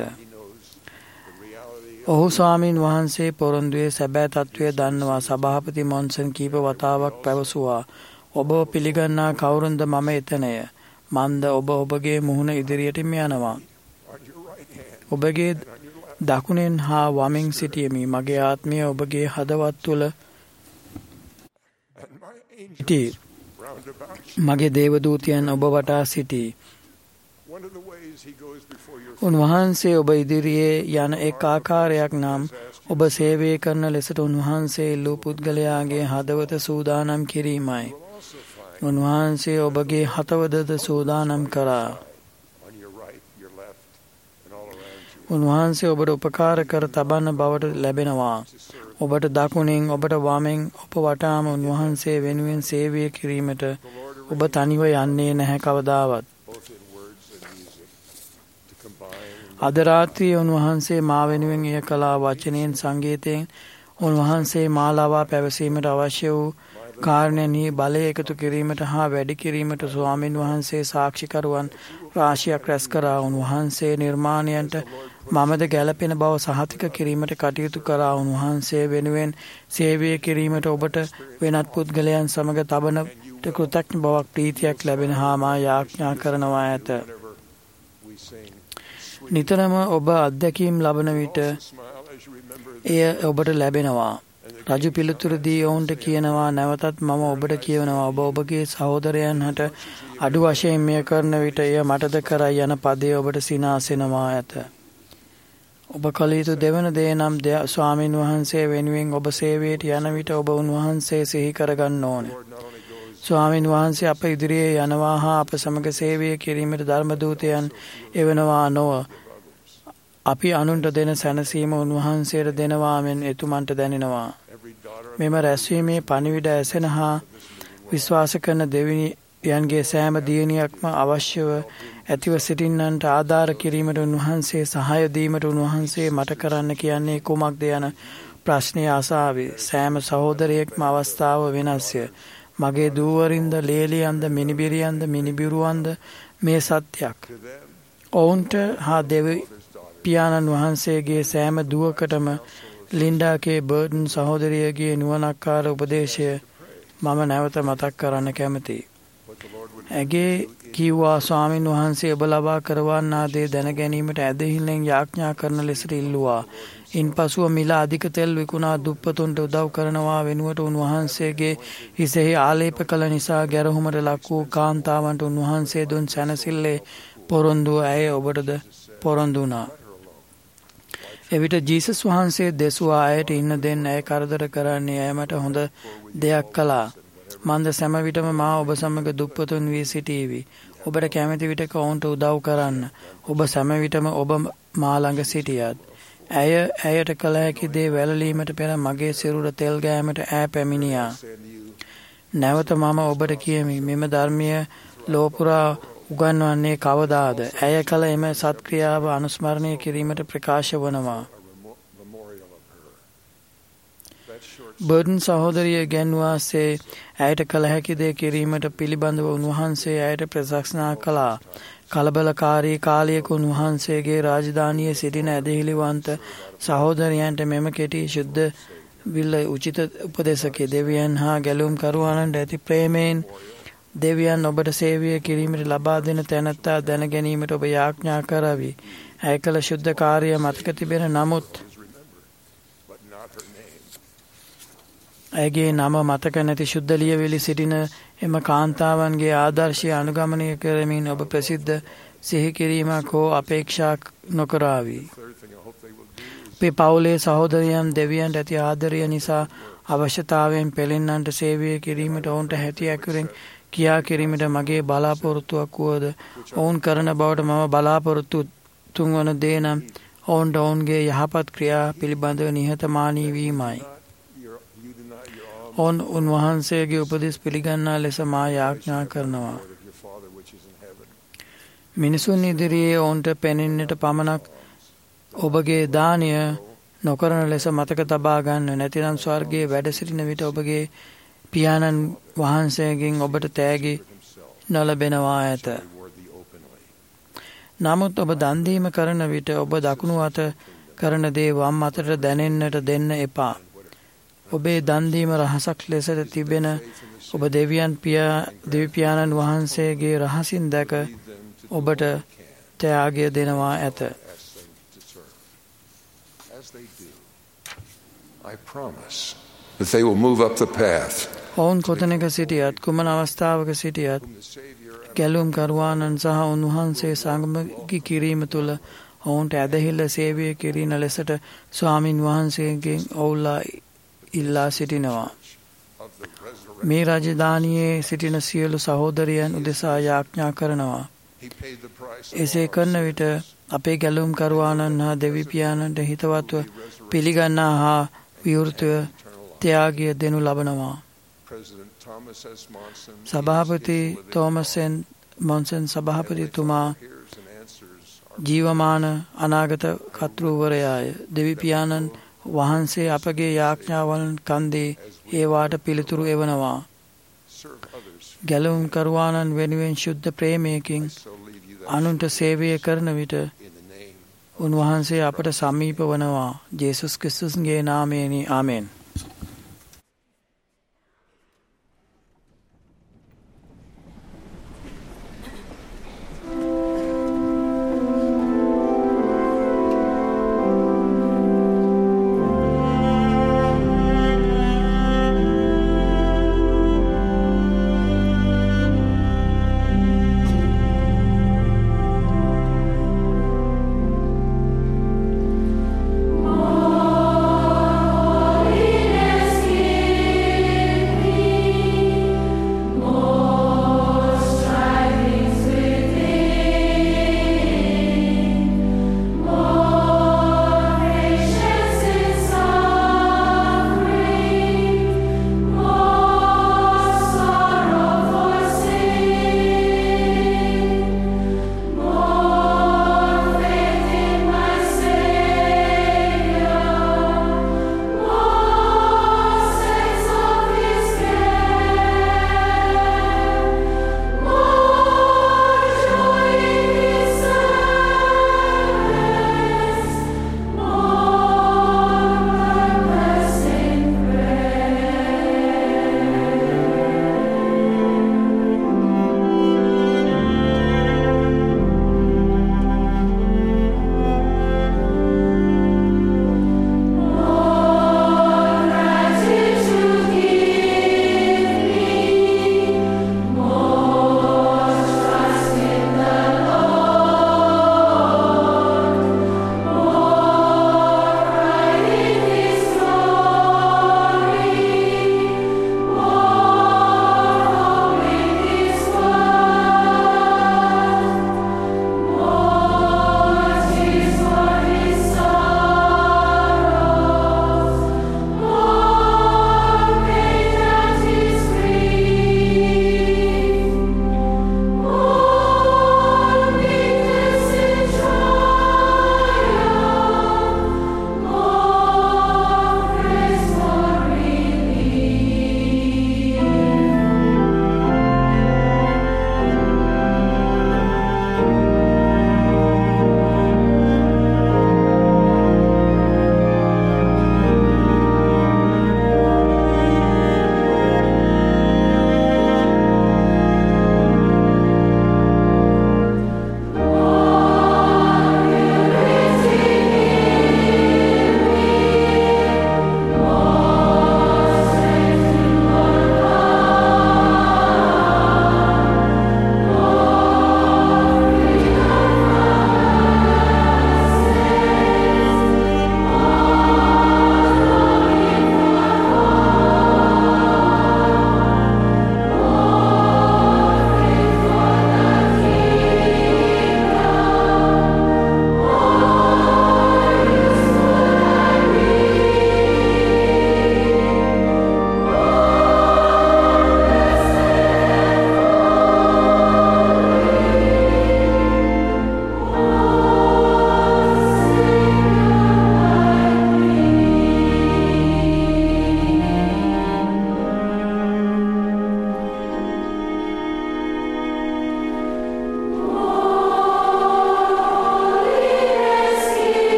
ඔහු ස්වාමින් වහන්සේ පොරොන්දුවේ සැබෑ තත්ත්වය දන්නවා. සභාපති මොන්සන් කීප වතාවක් පැවසුවා. ඔබ පිළිගන්නා කවුරුන්ද මම එතනය. මන්ද ඔබ ඔබගේ මුහුණ ඉදිරියටම යනවා. ඔබගේ දකුණෙන් හා වමෙන් සිටියමි. මගේ ආත්මය ඔබගේ හදවත් තුළ සිටී. මගේ දේවදූතයන් ඔබ වටා සිටී. උන්වහන්සේ ඔබ ඉදිරියේ යන එක් ආකාරයක් නම් ඔබ සේවය කරන ලෙසට උන්වහන්සේ ඉල්ලූ පුද්ගලයාගේ හදවත සූදානම් කිරීමයි. උන්වහන්සේ ඔබගේ හතවතද සූදානම් කරා. උන්වහන්සේ ඔබට උපකාර කර තබන්න බවට ලැබෙනවා. ඔබට දකුණින් ඔබට වමෙන් ඔබ වටාම උන්වහන්සේ වෙනුවෙන් සේවය කිරීමට ඔබ තනිව යන්නේ නැහැ කවදාවත්. අද රාත්‍රියේ උන්වහන්සේ මා වෙනුවෙන් එය කළා. වචනයෙන් සංගීතයෙන් උන්වහන්සේ මා ලවා පැවසීමට අවශ්‍ය වූ කාරණෙහි බලය එකතු කිරීමට හා වැඩි කිරීමට ස්වාමින් වහන්සේ සාක්ෂිකරුවන් රාශියක් රැස් කරා. උන්වහන්සේ නිර්මාණයන්ට මමද ගැලපෙන බව සහතික කිරීමට කටයුතු කරා. උන්වහන්සේ වෙනුවෙන් සේවය කිරීමට ඔබට වෙනත් පුද්ගලයන් සමග තබනට කෘතඥ බවක් ප්‍රීතියක් ලැබෙන හා මා යාඥා කරනවා ඇත. නිතරම ඔබ අත්දැකීම් ලබන විට එය ඔබට ලැබෙනවා. රජු පිළිතුරු දී ඔවුන්ට කියනවා නැවතත් මම ඔබට කියනවා ඔබ ඔබගේ සහෝදරයන් හට අඩු වශයෙන් මෙය කරන විට එය මටද කරයි යන පදේ ඔබට සිනාසෙනවා ඇත. ඔබ කළ යුතු දෙවන දේ නම් ස්වාමින් වහන්සේ වෙනුවෙන් ඔබ සේවයට යන විට ඔබ උන්වහන්සේ සිහි කරගන්න ඕනේ. ස්වාමින් වහන්සේ අප ඉදිරියේ යනවා හා අප සමග සේවය කිරීමට ධර්ම දූතයන් එවනවා නොව අපි අනුන්ට දෙන සැනසීම උන්වහන්සේට දෙනවා මෙන් එතුමන්ට දැනෙනවා. මෙම රැස්වීමේ පණිවිඩ ඇසෙන හා විශ්වාස කරන දෙවියන්ගේ සෑම දියණියක්ම අවශ්‍යව ඇතිව සිටින්නන්ට ආධාර කිරීමට උන්වහන්සේ සහාය දීමට උන්වහන්සේ මට කරන්න කියන්නේ කුමක්ද යන ප්‍රශ්නය අසාවි. සෑම සහෝදරයෙක්ම අවස්ථාව වෙනස්ය. මගේ දූවරින්ද ලේලියන්ද මිනිබිරියන්ද මිනිබිරුවන්ද මේ සත්‍යයක්. ඔවුන්ට හා දෙවි පියාණන් වහන්සේගේ සෑම දුවකටම ලින්ඩාගේ බර්ඩන් සහෝදරියගේ නුවණක්කාර උපදේශය මම නැවත මතක් කරන්න කැමතියි. ඇගේ කිව්වා ස්වාමින් වහන්සේ ඔබ ලබා කරවන්නා දේ දැන ගැනීමට ඇදහිල්ලෙන් යාඥා කරන ලෙසට ඉල්ලුවා. ඉන්පසුව මිල අධික තෙල් විකුණා දුප්පතුන්ට උදව් කරනවා වෙනුවට උන්වහන්සේගේ හිසෙහි ආලේප කළ නිසා ගැරහුමට ලක් වූ කාන්තාවන්ට උන්වහන්සේ දුන් සැනසෙල්ලේ පොරොන්දුව ඇය ඔබටද පොරොන්දු වුණා. එවිට ජීසස් වහන්සේ දෙසුවා අයට ඉන්න දෙන්න ඇය කරදර කරන්නේ ඇයමට හොඳ දෙයක් කළා. මන්ද සෑම විටම මා ඔබ සමග දුප්පතුන් වී සිටීවි. ඔබට කැමති විටක ඔවුන්ට උදව් කරන්න. ඔබ සෑම විටම ඔබ මා ළඟ සිටියත්. ඇය ඇයට කළ හැකි දේ වැළලීමට පෙර මගේ සිරුර තෙල් ගෑමට ඈ පැමිණියා. නැවත මම ඔබට කියමි මෙම ධර්මය ලෝපුරා උගන්වන්නේ කවදාද? ඇය කළ එම සත්ක්‍රියාව අනුස්මරණය කිරීමට ප්‍රකාශ වනවා. බර්ටන් සහෝදරිය ගැන්වාසේ ඇයට කළ හැකි දේ කිරීමට පිළිබඳව උන්වහන්සේ ඇයට ප්‍රශංසා කළා. කලබලකාරී කාලයක උන්වහන්සේගේ රාජධානියේ සිටින ඇදහිලිවන්ත සහෝදරයන්ට මෙම කෙටි ශුද්ධ විල්ල උචිත උපදේශකේ දෙවියන් හා ගැලුම් කරුවානන්ට ඇති ප්‍රේමයෙන් දෙවියන් ඔබට සේවය කිරීමට ලබා දෙන තැනැත්තා දැන ගැනීමට ඔබ යාඥා කරවි. ඇය කළ ශුද්ධ කාර්ය මතක තිබෙන නමුත් ඇගේ නම මතක නැති ශුද්ධ ලියවිලි සිටින එම කාන්තාවන්ගේ ආදර්ශය අනුගමනය කරමින් ඔබ ප්‍රසිද්ධ සිහි කිරීමක් හෝ අපේක්ෂා නොකරාවි. අපේ පවුලේ සහෝදරයන් දෙවියන්ට ඇති ආදරය නිසා අවශ්‍යතාවයෙන් පෙළෙන්නන්ට සේවය කිරීමට ඔවුන්ට හැටි ඇකුරෙන් කියා කිරීමට මගේ බලාපොරොත්තුවක් වුවද ඔවුන් කරන බවට මම බලාපොරොත්තු තුන්වන දේ නම් ඔවුන්ට ඔවුන්ගේ යහපත් ක්‍රියා පිළිබඳව නිහතමානී වීමයි. ඔවුන් උන්වහන්සේගේ උපදෙස් පිළිගන්නා ලෙස මා යාඥා කරනවා. මිනිසුන් ඉදිරියේ ඔවුන්ට පෙනෙන්නට පමණක් ඔබගේ දානය නොකරන ලෙස මතක තබා ගන්න. නැතිනම් ස්වර්ගයේ වැඩ සිටින විට ඔබගේ පියාණන් වහන්සේගෙන් ඔබට තෑගි නොලැබෙනවා ඇත. නමුත් ඔබ දන් දීම කරන විට ඔබ දකුණු අත කරන දේ වම් අතට දැනෙන්නට දෙන්න එපා. ඔබේ දන් දීම රහසක් ලෙසට තිබෙන ඔබ දෙවියන් පියා දෙවිපියාණන් වහන්සේගේ රහසින් දැක ඔබට ත්‍යාගය දෙනවා ඇත. I promise that they will move up the path. ඔවුන් කොතැනක සිටියත් කුමන අවස්ථාවක සිටියත් ගැලුම් කරුවානන් සහ උන්වහන්සේ සමගි කිරීම තුළ ඔවුන්ට ඇදහිල්ල සේවය කිරීම ලෙසට ස්වාමින් වහන්සේගෙන් ඔවුලා ඉල්ලා සිටිනවා. මේ රාජධානියේ සිටින සියලු සහෝදරයන් උදෙසා යාඥා කරනවා. එසේ කරන විට අපේ ගැලුම් කරුවානන් හා දෙවිපියාණන්ට හිතවත්ව පිළිගන්නා හා විවෘතව ත්‍යාගය දෙනු ලබනවා. සභාපති තෝමස් මොන්සන් සභාපතිතුමා ජීවමාන අනාගත කර්තෘවරයාය. දෙවිපියාණන් වහන්සේ අපගේ යාඥාවල් කන්දේ ඒවාට පිළිතුරු එවනවා. ගැලුම් කරුවානන් වෙනුවෙන් ශුද්ධ ප්‍රේමයකින් අනුන්ට සේවය කරන විට උන්වහන්සේ අපට සමීප වනවා. ජේසුස් ක්‍රිස්තුස්ගේ නාමයෙනි. ආමෙන්. Oh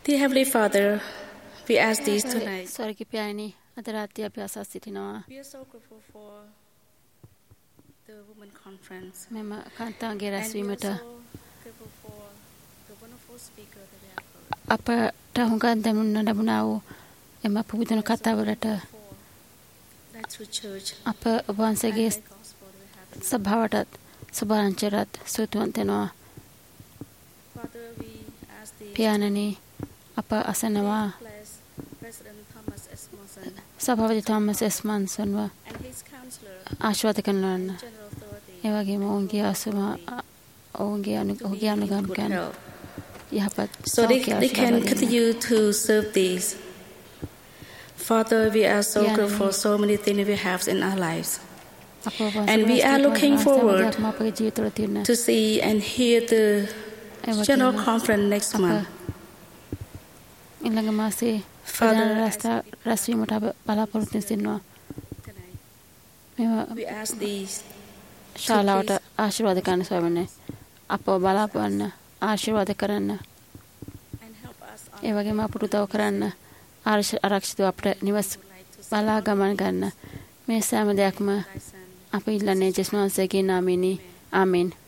Dear Heavenly Father, we ask these tonight. ස්වර්ගීය පියාණනි, අද රාත්‍රියේ අපි අසා සිටිනවා. We are so grateful for the women conference. මෙම කාන්තාවගේ රැස්වීමට අපට හුඟක් දෙමුන්න ලැබුණා වූ එම පුදුන කතාවලට අප ඔබ වහන්සේගේ සභාවටත් සුභාරංචියට ස්තුතිවන්ත වෙනවා. පියාණනි, අප අසනවා සභාපති තෝමස් එස් මන්සන්ව ආශිර්වාද කරනවන්න. ඒ වගේම ඔවුන්ගේ ආසම ඔවුන්ගේ ඔහුගේ අනුගමකයන් යහපත් so they, they can continue to serve these. Father, we are so grateful for so many things we have in our lives. And we are looking forward to see and hear the General Conference next month. Father, we ask these ශාලාවට ආශිර්වාද කරන්න ස්වාමීනි. අපව බලාපන්න ආශිර්වාද කරන්න. ඒ වගේම අපට උදව් කරන්න ආරක්ෂිතව අපට නිවස් බලා ගමන් ගන්න. මේ සෑම දෙයක්ම අප ඉල්ලන්නේ ජේසුස් වහන්සේගේ නාමයෙන්. ආමෙන්.